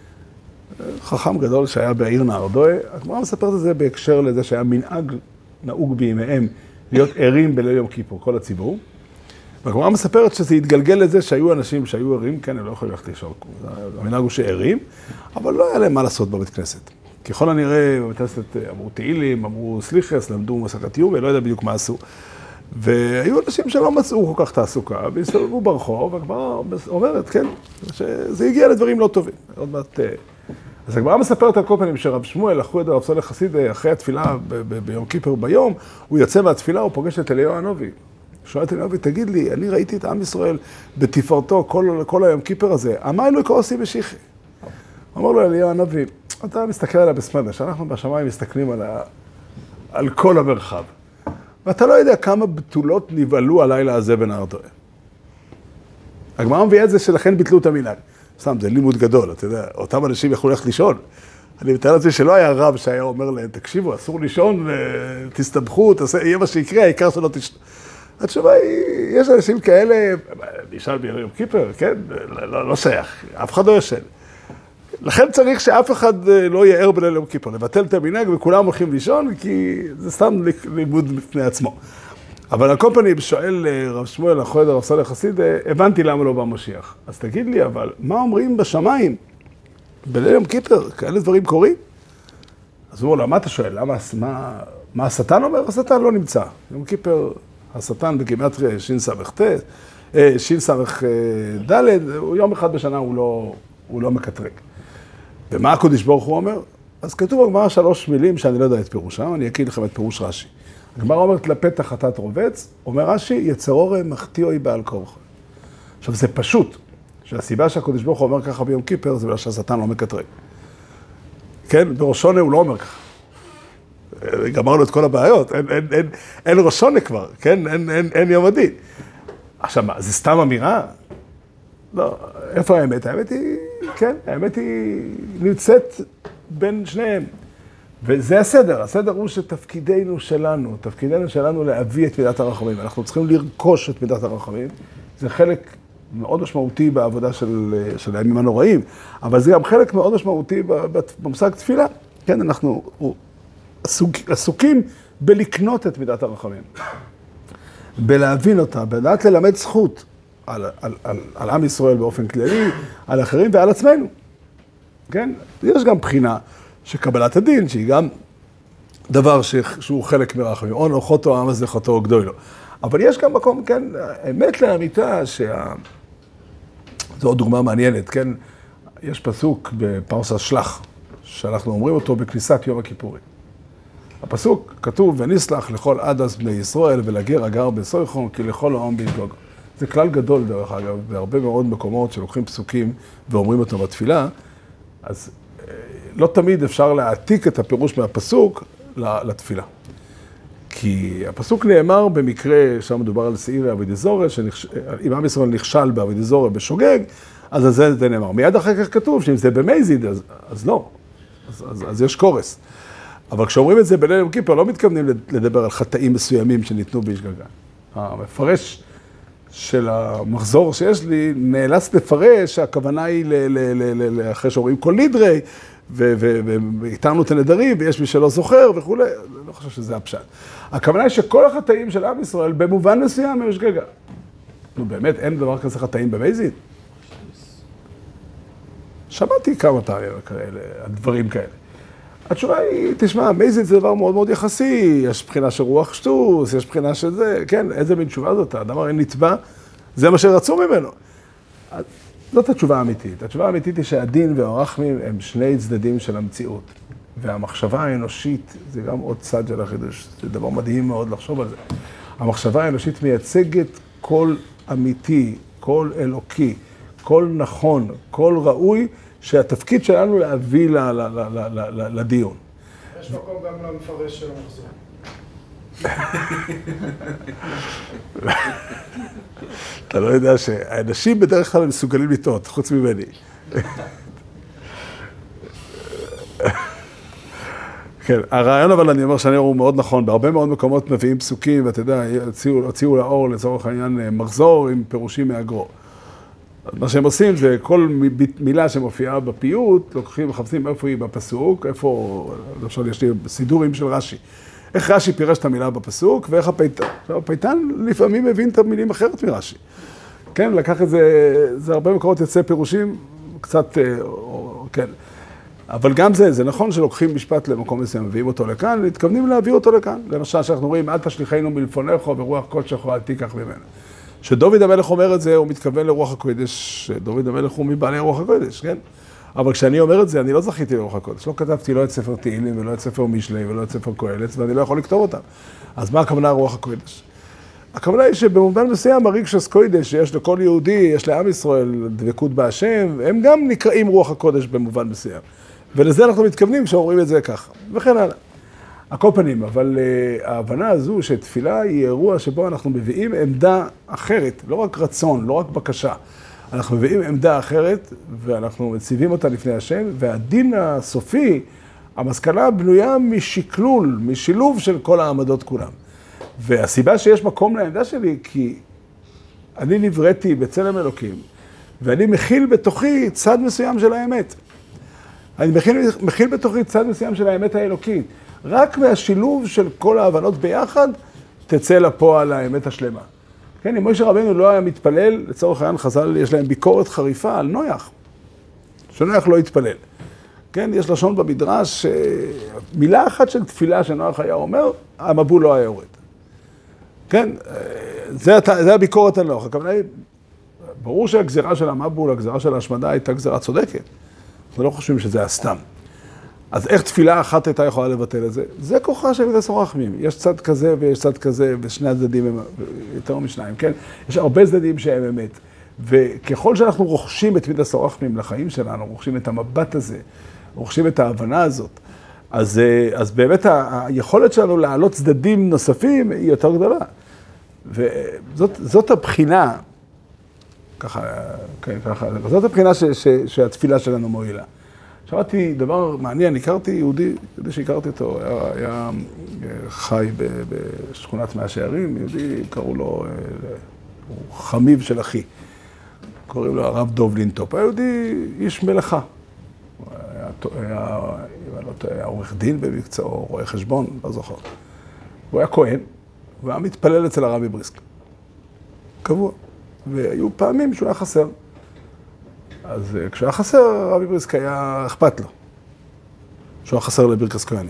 חכם גדול שהיה בעיר נהרדועה. הגמרא מספרת את זה בהקשר לזה שהיה מנהג נהוג בימיהם, להיות ערים בליל יום כיפור, כל הציבור. והגמרא מספרת שזה התגלגל לזה שהיו אנשים שהיו ערים, כן, הם לא יכולים ללכת לישון. המנהג הוא שערים, אבל לא היה להם מה לעשות בבית כנסת. ככל הנראה, בבית כנסת אמרו תהילים, אמרו סליחס, למדו מסכת יובל, לא יודע בדיוק מה עשו. והיו אנשים שלא מצאו כל כך תעסוקה, והסתובבו ברחוב, והגמרא אומרת, כן, שזה הגיע לדברים לא טובים. עוד מעט... אז הגמרא מספרת על כל פנים שרב שמואל, אחוי עד רב סולח חסידה, אחרי התפילה ביום כיפור ביום, הוא יוצא מהתפילה, הוא פוגש את אליהו הנביא. שואל את אליהו הנביא, תגיד לי, אני ראיתי את עם ישראל בתפארתו כל, כל היום כיפור הזה, מה אלוהי כעוסי משיחי? אמר לו אליהו הנביא, אתה מסתכל עליה בסמדה, שאנחנו בשמיים מסתכלים על, ה... על כל המרחב. ואתה לא יודע כמה בתולות נבעלו הלילה הזה בנהרדועה. הגמרא מביאה את זה שלכן ביטלו את המנהג. סתם, זה לימוד גדול, אתה יודע, אותם אנשים יכלו ללכת לישון. אני מתאר לעצמי שלא היה רב שהיה אומר להם, תקשיבו, אסור לישון, תסתבכו, תעשה, יהיה מה שיקרה, העיקר שלא תשתו. התשובה היא, יש אנשים כאלה, נשאל ביום כיפור, כן? לא, לא שייך, אף אחד לא ישן. לכן צריך שאף אחד לא יער בליל יום כיפור, לבטל את המנהג וכולם הולכים לישון, כי זה סתם לימוד בפני עצמו. אבל על כל פנים, שואל רב שמואל, אחוי עד רב סולח חסידה, הבנתי למה לא בא משיח. אז תגיד לי, אבל מה אומרים בשמיים? בליל יום כיפור, כאלה דברים קורים? אז הוא אומר לו, מה אתה שואל? למה, מה, מה השטן אומר? השטן לא נמצא. יום כיפור, השטן בגימטריה שין סמך ט, שין סמך ד', יום אחד בשנה הוא לא, הוא לא מקטרג. ומה הקדוש ברוך הוא אומר? אז כתוב בגמרא שלוש מילים שאני לא יודע את פירושם, אני אקריא לכם את פירוש רש"י. הגמרא אומרת לפתח חטאת רובץ, אומר רש"י, יצרור מחטיאוי בעל כורחו. עכשיו זה פשוט, שהסיבה שהקדוש ברוך הוא אומר ככה ביום כיפר, זה בגלל שהשטן לא מקטרג. כן, בראשונה הוא לא אומר ככה. גמרנו את כל הבעיות, אין, אין, אין, אין ראשונה כבר, כן? אין, אין, אין יום הדין. עכשיו מה, זה סתם אמירה? לא, איפה האמת? האמת היא, כן, האמת היא נמצאת בין שניהם. וזה הסדר, הסדר הוא שתפקידנו שלנו, תפקידנו שלנו להביא את מידת הרחמים. אנחנו צריכים לרכוש את מידת הרחמים. זה חלק מאוד משמעותי בעבודה של, של הימים הנוראים, אבל זה גם חלק מאוד משמעותי במושג תפילה. כן, אנחנו עסוק, עסוקים בלקנות את מידת הרחמים, בלהבין אותה, בלדעת ללמד זכות על, על, על, על עם ישראל באופן כללי, על אחרים ועל עצמנו. כן? יש גם בחינה שקבלת הדין, שהיא גם דבר שהוא חלק מרחמים. און אוכותו העם הזה חטאו גדולו. אבל יש גם מקום, כן, האמת לאמיתה, שה... זו עוד דוגמה מעניינת, כן? יש פסוק בפרשת שלח, שאנחנו אומרים אותו בכניסת יום הכיפורים. הפסוק כתוב, ונסלח לכל עדס בני ישראל ולגר הגר בסויכון, כי לכל העם בישגוג. זה כלל גדול דרך אגב, בהרבה מאוד מקומות שלוקחים פסוקים ואומרים אותם בתפילה, אז לא תמיד אפשר להעתיק את הפירוש מהפסוק לתפילה. כי הפסוק נאמר במקרה, שם מדובר על שעירי אבידיזורי, שאם עם ישראל נכשל באבידיזורי בשוגג, אז על זה זה נאמר. מיד אחר כך כתוב שאם זה במזיד, אז, אז לא, אז, אז, אז יש קורס. אבל כשאומרים את זה בליל יום כיפר, לא מתכוונים לדבר על חטאים מסוימים שניתנו בשגגה. המפרש של המחזור שיש לי נאלץ לפרש שהכוונה היא אחרי שאומרים כל נדרי, והתארנו את הנדרים, ויש מי שלא זוכר וכו'. אני לא חושב שזה הפשט. הכוונה היא שכל החטאים של עם ישראל במובן מסוים הם שגגה. נו באמת, אין דבר כזה חטאים במזיד? שמעתי כמה פעמים כאלה, דברים כאלה. התשובה היא, תשמע, מזיד זה דבר מאוד מאוד יחסי, יש בחינה של רוח שטוס, יש בחינה של זה, כן, איזה מין תשובה זאת? האדם הרי נתבע, זה מה שרצו ממנו. זאת התשובה האמיתית. התשובה האמיתית היא שהדין והרחמים הם שני צדדים של המציאות. והמחשבה האנושית, זה גם עוד צד של החידוש, זה דבר מדהים מאוד לחשוב על זה. המחשבה האנושית מייצגת כל אמיתי, כל אלוקי, כל נכון, כל ראוי, שהתפקיד שלנו להביא ל- ל- ל- ל- ל- לדיון. יש מקום גם למפרש של המחזור. אתה לא יודע שהאנשים בדרך כלל מסוגלים לטעות, חוץ ממני. כן, הרעיון אבל אני אומר שאני הוא מאוד נכון, בהרבה מאוד מקומות מביאים פסוקים, ואתה יודע, הוציאו, הוציאו לאור לצורך העניין מחזור עם פירושים מהגרו. מה שהם עושים זה כל מילה שמופיעה בפיוט, לוקחים וחפשים איפה היא בפסוק, איפה, למשל יש לי סידורים של רש"י. איך רש"י פירש את המילה בפסוק, ואיך הפייטן. עכשיו, הפייטן לפעמים מבין את המילים אחרת מרש"י. כן, לקח את זה, זה הרבה מקומות יוצא פירושים, קצת, כן. אבל גם זה, זה נכון שלוקחים משפט למקום מסוים, מביאים אותו לכאן, מתכוונים להביא אותו לכאן. למשל, שאנחנו רואים, אל תשליחנו מלפונך ורוח קודשך אל תיקח ממנו. שדוד המלך אומר את זה, הוא מתכוון לרוח הקודש, דוד המלך הוא מבעלי רוח הקודש, כן? אבל כשאני אומר את זה, אני לא זכיתי לרוח הקודש, לא כתבתי לא את ספר תהילים ולא את ספר משלי ולא את ספר קהלת, ואני לא יכול לכתוב אותם. אז מה הכוונה רוח הקודש? הכוונה היא שבמובן מסוים הרגשת קודש שיש לכל יהודי, יש לעם ישראל דבקות בהשם, הם גם נקראים רוח הקודש במובן מסוים. ולזה אנחנו מתכוונים כשאומרים את זה ככה, וכן הלאה. הכל פנים, אבל uh, ההבנה הזו שתפילה היא אירוע שבו אנחנו מביאים עמדה אחרת, לא רק רצון, לא רק בקשה. אנחנו מביאים עמדה אחרת ואנחנו מציבים אותה לפני השם, והדין הסופי, המסקנה בנויה משקלול, משילוב של כל העמדות כולם. והסיבה שיש מקום לעמדה שלי, כי אני נבראתי בצלם אלוקים, ואני מכיל בתוכי צד מסוים של האמת. אני מכיל, מכיל בתוכי צד מסוים של האמת האלוקית. רק מהשילוב של כל ההבנות ביחד, תצא לפועל האמת השלמה. כן, אם משה רבנו לא היה מתפלל, לצורך העניין חז"ל, יש להם ביקורת חריפה על נויח, שנויח לא התפלל. כן, יש לשון במדרש, מילה אחת של תפילה שנויח היה אומר, המבול לא היה יורד. כן, זה, זה הביקורת על נויח. הכוונה היא, ברור שהגזירה של המבול, הגזירה של ההשמדה הייתה גזירה צודקת. אנחנו לא חושבים שזה היה סתם. אז איך תפילה אחת הייתה יכולה לבטל את זה? זה כוחה של מידת הרחמים. יש צד כזה ויש צד כזה, ושני הצדדים הם יותר משניים, כן? יש הרבה צדדים שהם אמת. וככל שאנחנו רוכשים את מידת הרחמים לחיים שלנו, רוכשים את המבט הזה, רוכשים את ההבנה הזאת, אז, אז באמת היכולת שלנו להעלות צדדים נוספים היא יותר גדולה. וזאת זאת הבחינה, ככה, כן, ככה, זאת הבחינה ש, ש, שהתפילה שלנו מועילה. שמעתי דבר מעניין, הכרתי יהודי, יהודי שהכרתי אותו, היה, היה חי ב, בשכונת מאה שערים, יהודי, קראו לו, הוא חמיב של אחי, קוראים לו הרב דוב לינטופ, היהודי איש מלאכה. היה, היה, היה עורך דין במקצועו, רואה חשבון, לא זוכר. הוא היה כהן, הוא היה מתפלל אצל הרבי בריסק. קבוע. והיו פעמים שהוא היה חסר. אז כשהיה חסר, הרבי בריסק היה אכפת לו. שהוא היה חסר לברכס כהנים.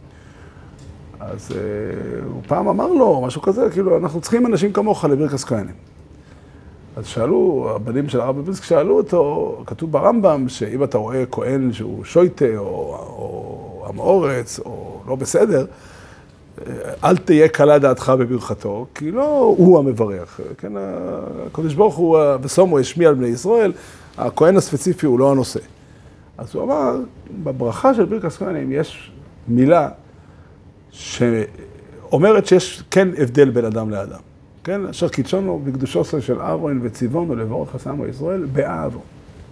אז הוא פעם אמר לו, משהו כזה, כאילו, אנחנו צריכים אנשים כמוך לברכס כהנים. אז שאלו, הבנים של הרבי בריסק שאלו אותו, כתוב ברמב"ם, שאם אתה רואה כהן שהוא שויטה, או, או המאורץ, או לא בסדר, אל תהיה קלה דעתך בברכתו, כי לא הוא המברך. כן, הקדוש ברוך הוא, ושמו השמיע על בני ישראל, הכהן הספציפי הוא לא הנושא. אז הוא אמר, בברכה של ברכת כהנים יש מילה שאומרת שיש כן הבדל בין אדם לאדם. כן, אשר קידשונו בקדושו של אהרון וציוונו לברך עמו ישראל באהבו.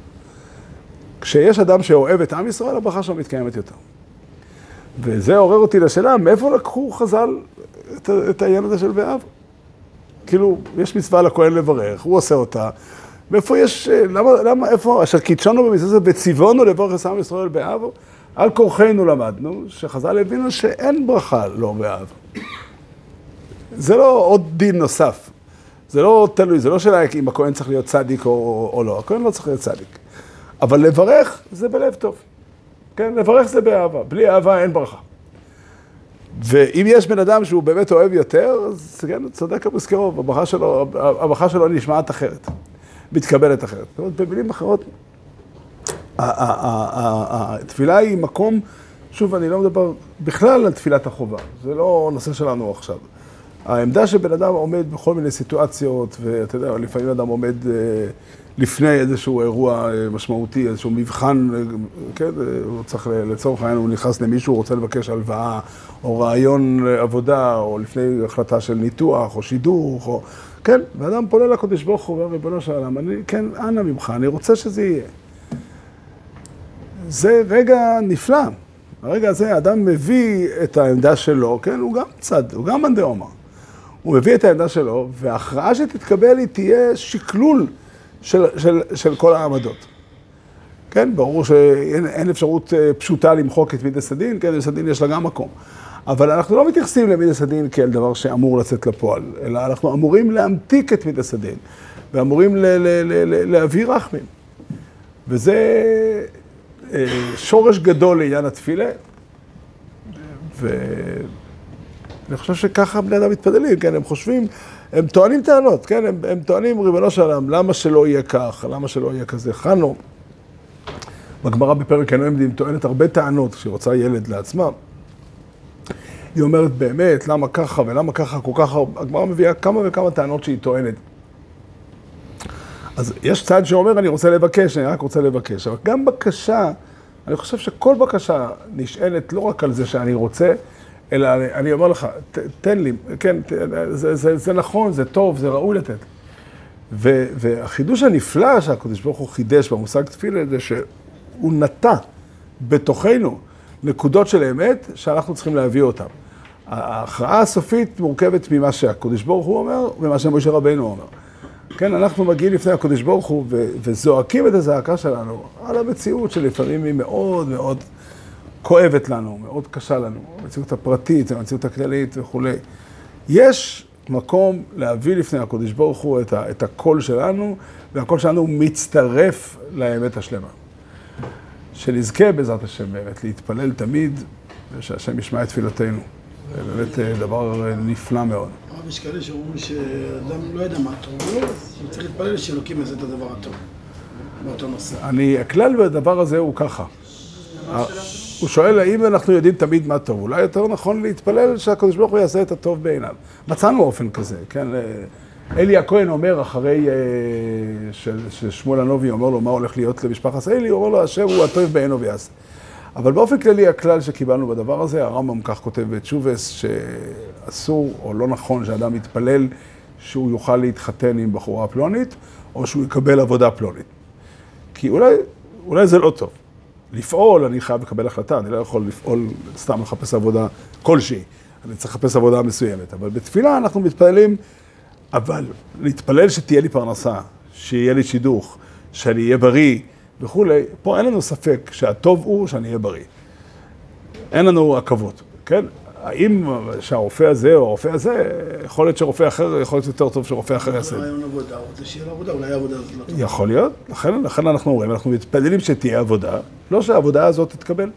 כשיש אדם שאוהב את עם ישראל, הברכה שלו מתקיימת יותר. וזה עורר אותי לשאלה, מאיפה לקחו חז"ל את, את העניין הזה של באהבו? כאילו, יש מצווה לכהן לברך, הוא עושה אותה. מאיפה יש, למה, למה, איפה, אשר קידשונו במצווה זה וציוונו לברך עם ישראל באהבו? על כורחנו למדנו, שחז"ל הבינו שאין ברכה לא באהבו. זה לא עוד דין נוסף. זה לא תלוי, זה לא שאלה אם הכהן צריך להיות צדיק או, או לא. הכהן לא צריך להיות צדיק. אבל לברך זה בלב טוב. כן, לברך זה באהבה. בלי אהבה אין ברכה. ואם יש בן אדם שהוא באמת אוהב יותר, אז כן, צודק המזכרוב, הברכה שלו, הברכה שלו נשמעת אחרת. מתקבלת אחרת. זאת אומרת, במילים אחרות, התפילה היא מקום, שוב, אני לא מדבר בכלל על תפילת החובה. זה לא נושא שלנו עכשיו. העמדה שבן אדם עומד בכל מיני סיטואציות, ואתה יודע, לפעמים אדם עומד לפני איזשהו אירוע משמעותי, איזשהו מבחן, כן, הוא צריך לצורך העניין, הוא נכנס למישהו, הוא רוצה לבקש הלוואה, או רעיון עבודה, או לפני החלטה של ניתוח, או שידוך, או... כן, ואדם פונה לקדוש ברוך הוא, וריבונו של עולם, אני, כן, אנא ממך, אני רוצה שזה יהיה. זה רגע נפלא. הרגע הזה, האדם מביא את העמדה שלו, כן, הוא גם צד, הוא גם מאן דאמר. הוא מביא את העמדה שלו, וההכרעה שתתקבל היא תהיה שקלול של, של, של כל העמדות. כן, ברור שאין אין אפשרות פשוטה למחוק את מידת הדין, כן, מידת הדין יש לה גם מקום. אבל אנחנו לא מתייחסים למידת הדין כאל דבר שאמור לצאת לפועל, אלא אנחנו אמורים להמתיק את מידת הדין, ואמורים ל, ל, ל, ל, להביא רחמים. וזה שורש גדול לעניין התפילה, ואני חושב שככה בני אדם מתפדלים, כן, הם חושבים, הם טוענים טענות, כן, הם, הם טוענים ריבונו של עולם, למה שלא יהיה כך, למה שלא יהיה כזה. חנו, בגמרא בפרק הנואמים, טוענת הרבה טענות כשהיא רוצה ילד לעצמה. היא אומרת באמת, למה ככה ולמה ככה כל כך, הגמרא מביאה כמה וכמה טענות שהיא טוענת. אז יש צד שאומר, אני רוצה לבקש, אני רק רוצה לבקש. אבל גם בקשה, אני חושב שכל בקשה נשענת לא רק על זה שאני רוצה, אלא אני, אני אומר לך, ת, תן לי, כן, ת, זה, זה, זה נכון, זה טוב, זה ראוי לתת. ו, והחידוש הנפלא שהקדוש ברוך הוא חידש במושג תפילה, זה שהוא נטע בתוכנו נקודות של אמת שאנחנו צריכים להביא אותן. ההכרעה הסופית מורכבת ממה שהקדוש ברוך הוא אומר ומה שמשה רבינו אומר. כן, אנחנו מגיעים לפני הקדוש ברוך הוא וזועקים את הזעקה שלנו על המציאות שלפעמים היא מאוד מאוד כואבת לנו, מאוד קשה לנו, המציאות הפרטית, המציאות הכללית וכו'. יש מקום להביא לפני הקדוש ברוך הוא את, ה, את הקול שלנו, והקול שלנו מצטרף לאמת השלמה. שנזכה בעזרת השם באמת להתפלל תמיד, ושהשם ישמע את תפילתנו. זה באמת דבר נפלא מאוד. הרב, יש כאלה שאומרים שאדם לא יודע מה טוב לו, הוא צריך להתפלל שאלוקים יעשה את הדבר הטוב באותו נושא. אני, הכלל בדבר הזה הוא ככה. הוא שואל האם אנחנו יודעים תמיד מה טוב, אולי יותר נכון להתפלל שהקדוש ברוך הוא יעשה את הטוב בעיניו. מצאנו אופן כזה, כן? אלי הכהן אומר אחרי ששמואל הנביא אומר לו מה הולך להיות למשפחת אלי, הוא אומר לו השם הוא הטוב בעינו ויעשה. אבל באופן כללי הכלל שקיבלנו בדבר הזה, הרמב"ם כך כותב בתשובס שאסור או לא נכון שאדם יתפלל שהוא יוכל להתחתן עם בחורה פלונית או שהוא יקבל עבודה פלונית. כי אולי, אולי זה לא טוב. לפעול, אני חייב לקבל החלטה, אני לא יכול לפעול סתם לחפש עבודה כלשהי, אני צריך לחפש עבודה מסוימת, אבל בתפילה אנחנו מתפללים, אבל להתפלל שתהיה לי פרנסה, שיהיה לי שידוך, שאני אהיה בריא וכולי, פה אין לנו ספק שהטוב הוא שאני אהיה בריא. אין לנו עכבות, כן? האם שהרופא הזה או הרופא הזה, יכול להיות שרופא אחר, יכול להיות יותר טוב שרופא אחר יעשה. זה רעיון עבודה, הוא רוצה שיהיה לעבודה, אולי העבודה הזאת לא טוב. יכול להיות, לכן, לכן אנחנו אומרים, אנחנו מתפללים שתהיה עבודה, לא שהעבודה הזאת תתקבל.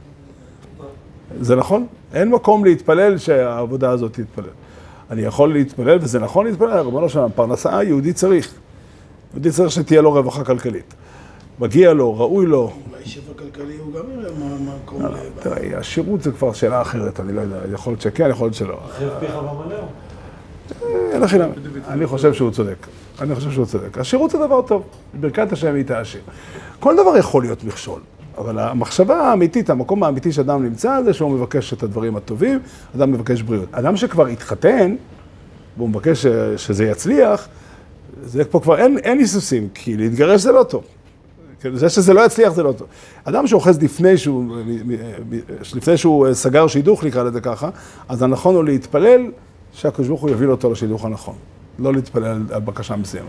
זה נכון? אין מקום להתפלל שהעבודה הזאת תתפלל. אני יכול להתפלל, וזה נכון להתפלל, רבנו שלנו, פרנסה יהודי צריך. יהודי צריך שתהיה לו רווחה כלכלית. מגיע לו, ראוי לו. אולי שפע כלכלי הוא גם יראה מה קורה. תראי, השירות זה כבר שאלה אחרת, אני לא יודע, יכול להיות שכן, יכול להיות שלא. אחרי פיך במלאו. אין הכי למה. אני חושב שהוא צודק. אני חושב שהוא צודק. השירות זה דבר טוב. ברכת השם היא תעשיר. כל דבר יכול להיות מכשול. אבל המחשבה האמיתית, המקום האמיתי שאדם נמצא, זה שהוא מבקש את הדברים הטובים, אדם מבקש בריאות. אדם שכבר התחתן, והוא מבקש שזה יצליח, זה פה כבר אין, אין היסוסים, כי להתגרש זה לא טוב. זה שזה לא יצליח זה לא טוב. אדם שאוחז לפני שהוא, לפני שהוא סגר שידוך, נקרא לזה ככה, אז הנכון הוא להתפלל שהקדוש ברוך הוא יביא אותו לשידוך הנכון. לא להתפלל על, על בקשה מסוימת.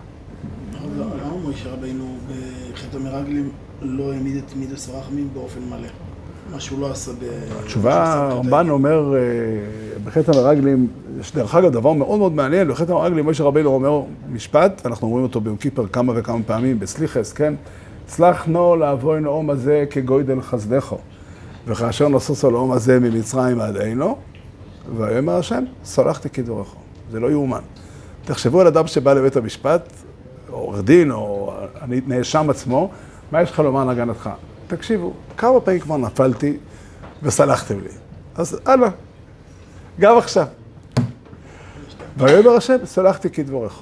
למה משה רבינו בחטא המרגלים לא העמיד את מידס הרחמים באופן מלא? מה שהוא לא עשה ב... התשובה, הרמב"ן אומר, בחטא המרגלים, יש דרך אגב דבר מאוד מאוד מעניין, בחטא המרגלים משה רבינו אומר משפט, אנחנו אומרים אותו ביום כיפר כמה וכמה פעמים, בסליחס, כן? סלחנו לעבוד נאום הזה כגוידל חסדך, וכאשר נוסוס על נאום הזה ממצרים עד אינו, ויאמר השם, סלחתי כדברך. זה לא יאומן. תחשבו על אדם שבא לבית המשפט, או עורך דין, או נאשם עצמו, מה יש לך לומר להגנתך? תקשיבו, כמה פעמים כבר נפלתי וסלחתם לי. אז הלאה, גם עכשיו. ויאמר השם, סלחתי כדברך.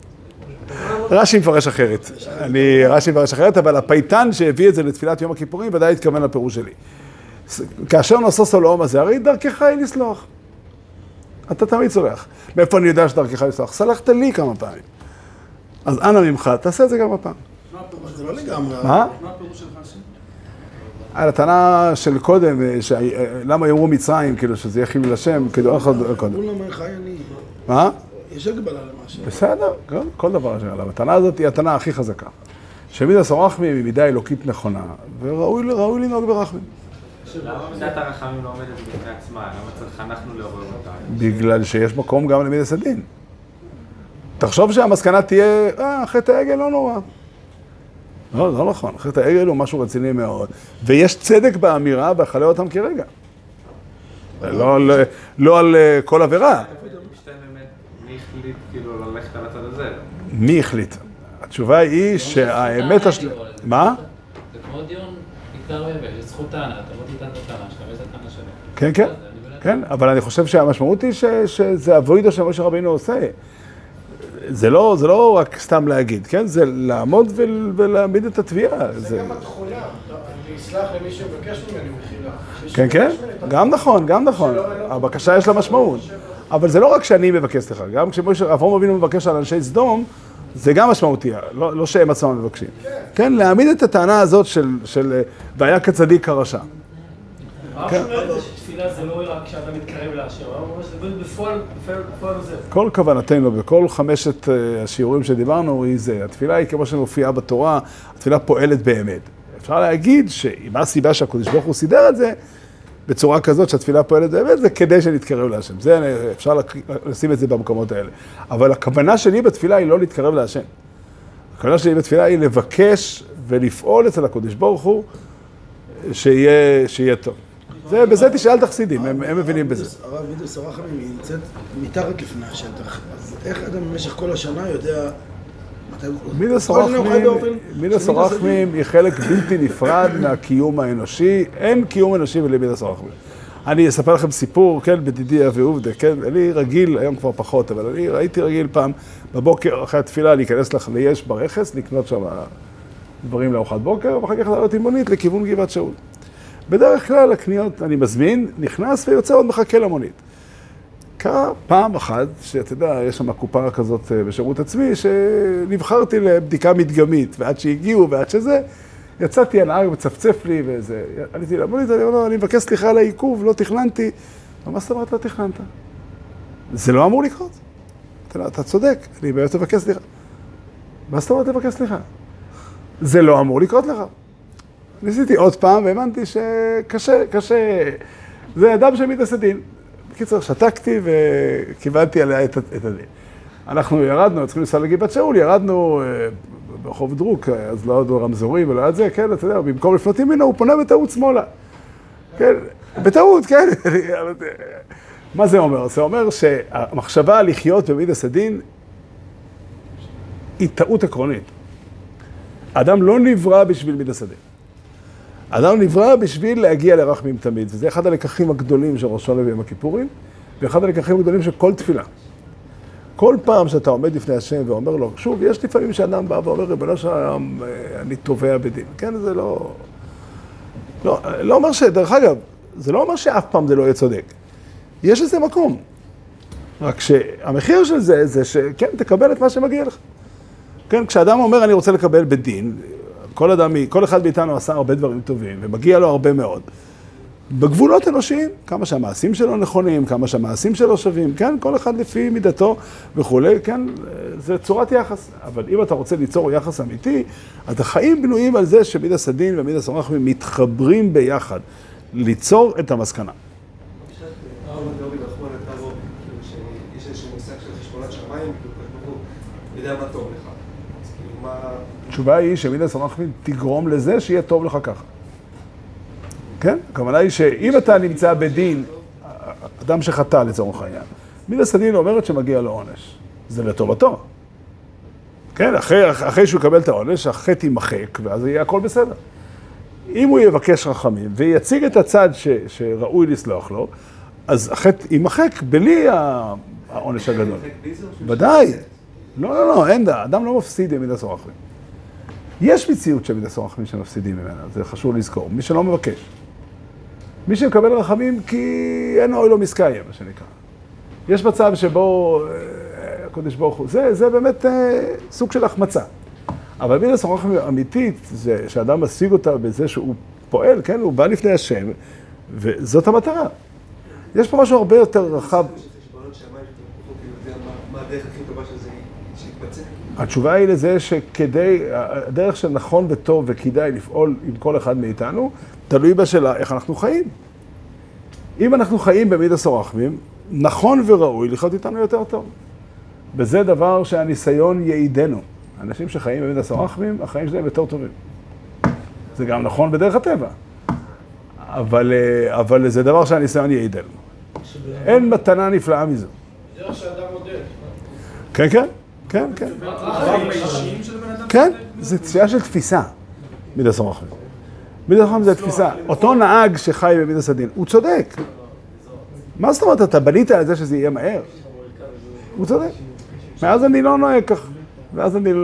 רש"י מפרש אחרת. אני רש"י מפרש אחרת, אבל הפייטן שהביא את זה לתפילת יום הכיפורים ודאי התכוון לפירוש שלי. כאשר נוסוס על העום הזה, הרי דרכך היא לסלוח. אתה תמיד סולח. מאיפה אני יודע שדרכך היא לסלוח? סלחת לי כמה פעמים. אז אנא ממך, תעשה את זה גם הפעם. זה לא לגמרי. מה? מה הפירוש שלך השם? על הטענה של קודם, למה יאמרו מצרים, כאילו שזה יהיה חיל לשם, כאילו איך עוד קודם. אמרו למה חי אני... מה? יש הגבלה למשהו. בסדר, כל דבר שעליו. הטענה הזאת היא הטענה הכי חזקה. שמידת הרחמים היא מידה אלוקית נכונה, וראוי לנהוג ברחמים. למה מידת הרחמים לא עומדת בפני עצמה? למה צריך אנחנו לעורר אותה? בגלל שיש מקום גם למידת הדין. תחשוב שהמסקנה תהיה, אה, חטא העגל לא נורא. לא, לא נכון. חטא העגל הוא משהו רציני מאוד. ויש צדק באמירה ואכלה אותם כרגע. לא על כל עבירה. משתן באמת, מי החליט כאילו ללכת על הצד הזה? מי החליט? התשובה היא שהאמת השל... מה? זה כמו דיון עיקר ויבל, זה זכות טענה, אתה לא תיתן את הטענה שלך, ואיזה טענה שלך. כן, כן, כן, אבל אני חושב שהמשמעות היא שזה אבוידו שמשה רבינו עושה. זה לא, זה לא רק סתם להגיד, כן? זה לעמוד ולהעמיד את התביעה. זה גם התכונה, אני אסלח למי שמבקש ממני מחילה. כן, כן, גם נכון, גם נכון. הבקשה יש לה משמעות. אבל זה לא רק שאני מבקש לך, גם כשאברהם אבינו מבקש על אנשי סדום, זה גם משמעותי, לא, לא שהם עצמם מבקשים. כן, להעמיד את הטענה הזאת של והיה כצדיק כרשע. הרב שומע את זה שתפילה זה לא רק כשאתה מתקרב להשם, הרב אומר שזה בפועל, בפועל זה. כל כוונתנו בכל חמשת השיעורים שדיברנו היא זה, התפילה היא כמו שמופיעה בתורה, התפילה פועלת באמת. אפשר להגיד שמה הסיבה שהקדוש ברוך הוא סידר את זה, בצורה כזאת שהתפילה פועלת באמת, זה כדי שנתקרב להשם. זה, אפשר לשים את זה במקומות האלה. אבל הכוונה שלי בתפילה היא לא להתקרב להשם. הכוונה שלי בתפילה היא לבקש ולפעול אצל הקדוש ברוך הוא שיהיה, שיהיה טוב. זה, בזה תשאל את החסידים, הם, הם מבינים בזה. הרב מידוס הרחמים היא נמצאת מתחת לפני השטח, אז איך אדם במשך כל השנה יודע מתי הוא... מידוס הרחמים היא חלק בלתי נפרד מהקיום האנושי, אין קיום אנושי בלי מידוס הרחמים. אני אספר לכם סיפור, כן, בדידי אבי עובדה, כן, אני רגיל, היום כבר פחות, אבל אני הייתי רגיל פעם בבוקר אחרי התפילה להיכנס לך ליש ברכס, לקנות שם דברים לארוחת בוקר, ואחר כך לעלות עם מונית לכיוון גבעת שאול. בדרך כלל הקניות, אני מזמין, נכנס ויוצא עוד מחכה למונית. קרה פעם אחת, שאתה יודע, יש שם קופה כזאת בשירות עצמי, שנבחרתי לבדיקה מדגמית, ועד שהגיעו ועד שזה, יצאתי, הנהג מצפצף לי ואיזה, עליתי למונית, אני אומר, אני מבקש סליחה על העיכוב, לא תכננתי. מה זאת אומרת לא תכננת? זה לא אמור לקרות. אתה, אתה צודק, אני באמת מבקש סליחה. מה זאת אומרת לבקש סליחה? זה לא אמור לקרות לך. ניסיתי עוד פעם והאמנתי שקשה, קשה. זה אדם שמידס הדין. בקיצור, שתקתי וכיוונתי עליה את, את הדין. אנחנו ירדנו, צריכים לנסוע לגבעת שאול, ירדנו ברחוב דרוק, אז לא עוד רמזורים ולא עד זה, כן, אתה יודע, במקום לפנות ימינה, הוא פונה בטעות שמאלה. כן, בטעות, כן. מה זה אומר? זה אומר שהמחשבה לחיות במידס הדין היא טעות עקרונית. האדם לא נברא בשביל מידס הדין. האדם נברא בשביל להגיע לרחמים תמיד, וזה אחד הלקחים הגדולים של ראש השנה ויום הכיפורים, ואחד הלקחים הגדולים של כל תפילה. כל פעם שאתה עומד לפני השם ואומר לו, שוב, יש לפעמים שאדם בא ואומר, ריבונו של עולם, אני תובע בדין. כן, זה לא... לא, לא אומר ש... דרך אגב, זה לא אומר שאף פעם זה לא יהיה צודק. יש איזה מקום. רק שהמחיר של זה, זה שכן, תקבל את מה שמגיע לך. כן, כשאדם אומר, אני רוצה לקבל בדין, כל אדם, כל אחד מאיתנו עשה הרבה דברים טובים, ומגיע לו הרבה מאוד. בגבולות אנושיים, כמה שהמעשים שלו נכונים, כמה שהמעשים שלו שווים, כן, כל אחד לפי מידתו וכולי, כן, זה צורת יחס. אבל אם אתה רוצה ליצור יחס אמיתי, אז החיים בנויים על זה שמידס הדין ומידס הרחמים מתחברים ביחד, ליצור את המסקנה. יש איזשהו מושג של חשבונת שמיים, יודע מה טוב לך. התשובה היא שמידס הרחמים תגרום לזה שיהיה טוב לך ככה. כן? הכוונה היא שאם אתה נמצא בדין, אדם שחטא לצורך העניין, מידס הדין אומרת שמגיע לו עונש. זה לטובתו. כן? אחרי, אחרי שהוא יקבל את העונש, החטא יימחק, ואז יהיה הכל בסדר. אם הוא יבקש רחמים ויציג את הצד ש, שראוי לסלוח לו, אז החטא יימחק בלי העונש הגדול. ודאי. לא, לא, לא, אין דה. אדם לא מפסיד עם מידס הרחמים. יש מציאות של מידס הרחמים שמפסידים ממנה, זה חשוב לזכור. מי שלא מבקש. מי שמקבל רחמים כי אין אוי לו מסקאיה, מה שנקרא. יש מצב שבו הקדוש ברוך הוא, זה, זה באמת סוג של החמצה. אבל מידס הרחמים אמיתית, זה שאדם משיג אותה בזה שהוא פועל, כן? הוא בא לפני השם, וזאת המטרה. יש פה משהו הרבה יותר רחב. מה הדרך הכי טובה של זה שיתבצע? התשובה היא לזה שכדי, הדרך של נכון וטוב וכדאי לפעול עם כל אחד מאיתנו, תלוי בשאלה איך אנחנו חיים. אם אנחנו חיים במידס הרחמים, נכון וראוי לחיות איתנו יותר טוב. וזה דבר שהניסיון יעידנו. אנשים שחיים במידס הרחמים, החיים שלהם יותר טובים. זה גם נכון בדרך הטבע. אבל, אבל זה דבר שהניסיון יעידנו. אין מתנה נפלאה מזו. דרך שאדם מודד. כן, כן. כן, כן. כן, זה צייה של תפיסה, מידס הרחמים. מידס הרחמים זה תפיסה. אותו נהג שחי במידס הדין, הוא צודק. מה זאת אומרת? אתה בנית על זה שזה יהיה מהר? הוא צודק. מאז אני לא נוהג כך. ואז אני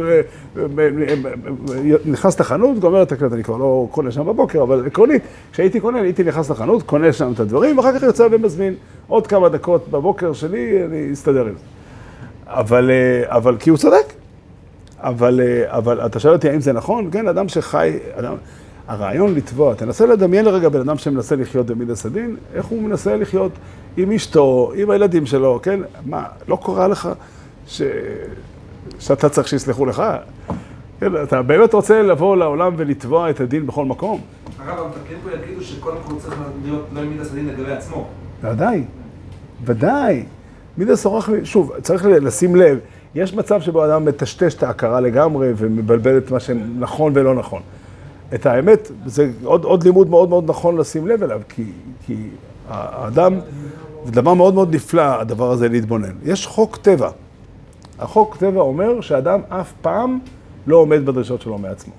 נכנס לחנות, גומר את הקלט, אני כבר לא קונה שם בבוקר, אבל עקרונית, כשהייתי קונה, הייתי נכנס לחנות, קונה שם את הדברים, ואחר כך יוצא ומזמין עוד כמה דקות בבוקר שלי, אני אסתדר עם זה. אבל, אבל, כי הוא צודק. אבל, אבל, אתה שואל אותי האם זה נכון? כן, אדם שחי, אדם, הרעיון לתבוע, תנסה לדמיין לרגע בן אדם שמנסה לחיות במידס הדין, איך הוא מנסה לחיות עם אשתו, עם הילדים שלו, כן? מה, לא קורה לך ש... שאתה צריך שיסלחו לך? כן, אתה באמת רוצה לבוא לעולם ולתבוע את הדין בכל מקום? הרב, המתקנים פה יגידו שקודם כל צריך להיות לא עם מידס הדין לגבי עצמו. ודאי, ודאי. מידס הרחמים, שוב, צריך לשים לב, יש מצב שבו אדם מטשטש את ההכרה לגמרי ומבלבל את מה שנכון ולא נכון. את האמת, זה עוד, עוד לימוד מאוד מאוד נכון לשים לב אליו, כי, כי האדם, זה דבר מאוד מאוד נפלא, הדבר הזה להתבונן. יש חוק טבע. החוק טבע אומר שהאדם אף פעם לא עומד בדרישות שלו מעצמו.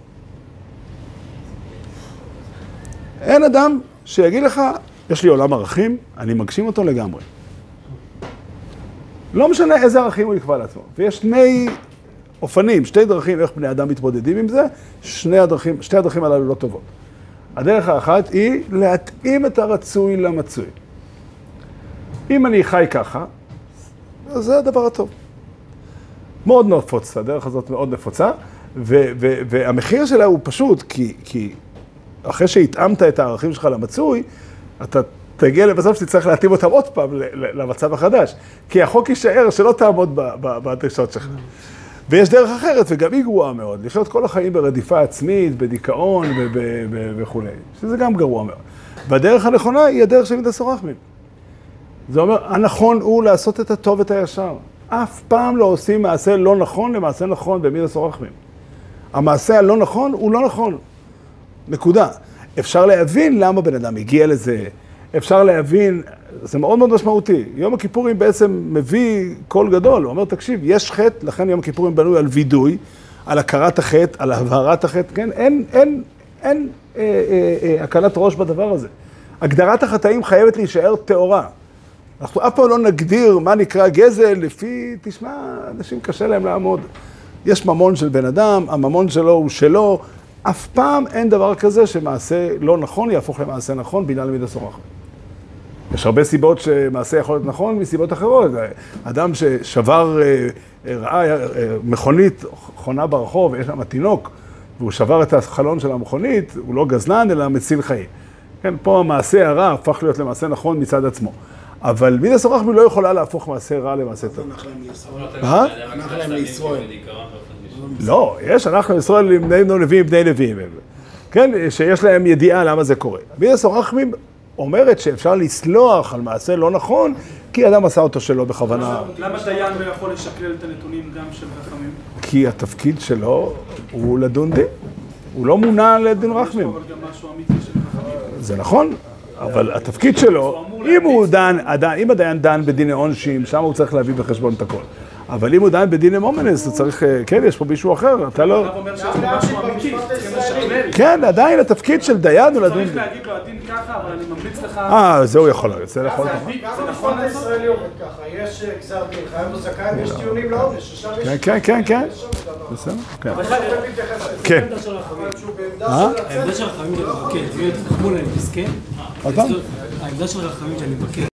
אין אדם שיגיד לך, יש לי עולם ערכים, אני מגשים אותו לגמרי. לא משנה איזה ערכים הוא יקבע לעצמו. ויש שני אופנים, שתי דרכים איך בני אדם מתמודדים עם זה, שני הדרכים, שתי הדרכים הללו לא טובות. הדרך האחת היא להתאים את הרצוי למצוי. אם אני חי ככה, אז זה הדבר הטוב. מאוד נפוץ, הדרך הזאת מאוד נפוצה, ו- ו- והמחיר שלה הוא פשוט, כי, כי אחרי שהתאמת את הערכים שלך למצוי, אתה תגיע למצב שתצטרך להתאים אותם עוד פעם למצב החדש. כי החוק יישאר שלא תעמוד בדרישות שלך. ויש דרך אחרת, וגם היא גרועה מאוד, לחיות כל החיים ברדיפה עצמית, בדיכאון וכו'. שזה גם גרוע מאוד. והדרך הנכונה היא הדרך של מידס הרחמים. זה אומר, הנכון הוא לעשות את הטוב ואת הישר. אף פעם לא עושים מעשה לא נכון למעשה נכון במידס הרחמים. המעשה הלא נכון הוא לא נכון. נקודה. אפשר להבין למה בן אדם הגיע לזה, אפשר להבין, זה מאוד מאוד משמעותי. יום הכיפורים בעצם מביא קול גדול, הוא אומר, תקשיב, יש חטא, לכן יום הכיפורים בנוי על וידוי, על הכרת החטא, על הבהרת החטא, כן? אין, אין, אין אה, אה, אה, הקלת ראש בדבר הזה. הגדרת החטאים חייבת להישאר טהורה. אנחנו אף פעם לא נגדיר מה נקרא גזל, לפי, תשמע, אנשים קשה להם לעמוד. יש ממון של בן אדם, הממון שלו הוא שלו, אף פעם אין דבר כזה שמעשה לא נכון יהפוך למעשה נכון בגלל מידס הרחמים. יש הרבה סיבות שמעשה יכול להיות נכון מסיבות אחרות. אדם ששבר, ראה מכונית חונה ברחוב, יש שם תינוק, והוא שבר את החלון של המכונית, הוא לא גזלן אלא מציל חיים. כן, פה המעשה הרע הפך להיות למעשה נכון מצד עצמו. אבל מידס הרחמים לא יכולה להפוך מעשה רע למעשה טוב. הנח להם לישראל. לא, יש, אנחנו ישראל עם בני נביאים, בני נביאים. כן, שיש להם ידיעה למה זה קורה. מידס הרחמים אומרת שאפשר לסלוח על מעשה לא נכון, כי אדם עשה אותו שלא בכוונה. למה דיין לא יכול לשקלל את הנתונים גם של רחמים? כי התפקיד שלו הוא לדון דין. הוא לא מונה לדין רחמים. יש פה אבל גם משהו אמיתי של רחמים. זה נכון, אבל התפקיד שלו, אם הוא דן, אם הדיין דן בדיני עונשים, שם הוא צריך להביא בחשבון את הכל. אבל אם הוא דן בדיני מומנס, הוא צריך, כן, יש פה מישהו אחר, אתה לא... הרב אומר שיש פה משהו אמיתי, צריכים לשקלל. כן, עדיין התפקיד של דיין הוא לדון... צריך להגיד לו, הדין ככה, אבל אני ממליץ לך... אה, זה הוא יכול, זה יכול... גם המשפט הישראלי עובד ככה, יש גזר דין, חייב לו זכאי, ויש טיעונים לעונש, ששם יש... כן, כן, כן, בסדר, כן. אבל חייב להתייחס לזה. כן. אבל שהוא בעמדה של הצדק... העמדה של רחמים שאני מבקר, תביאו את חמול אני מסכן. עוד פעם? העמדה של רחמים שאני מבקר.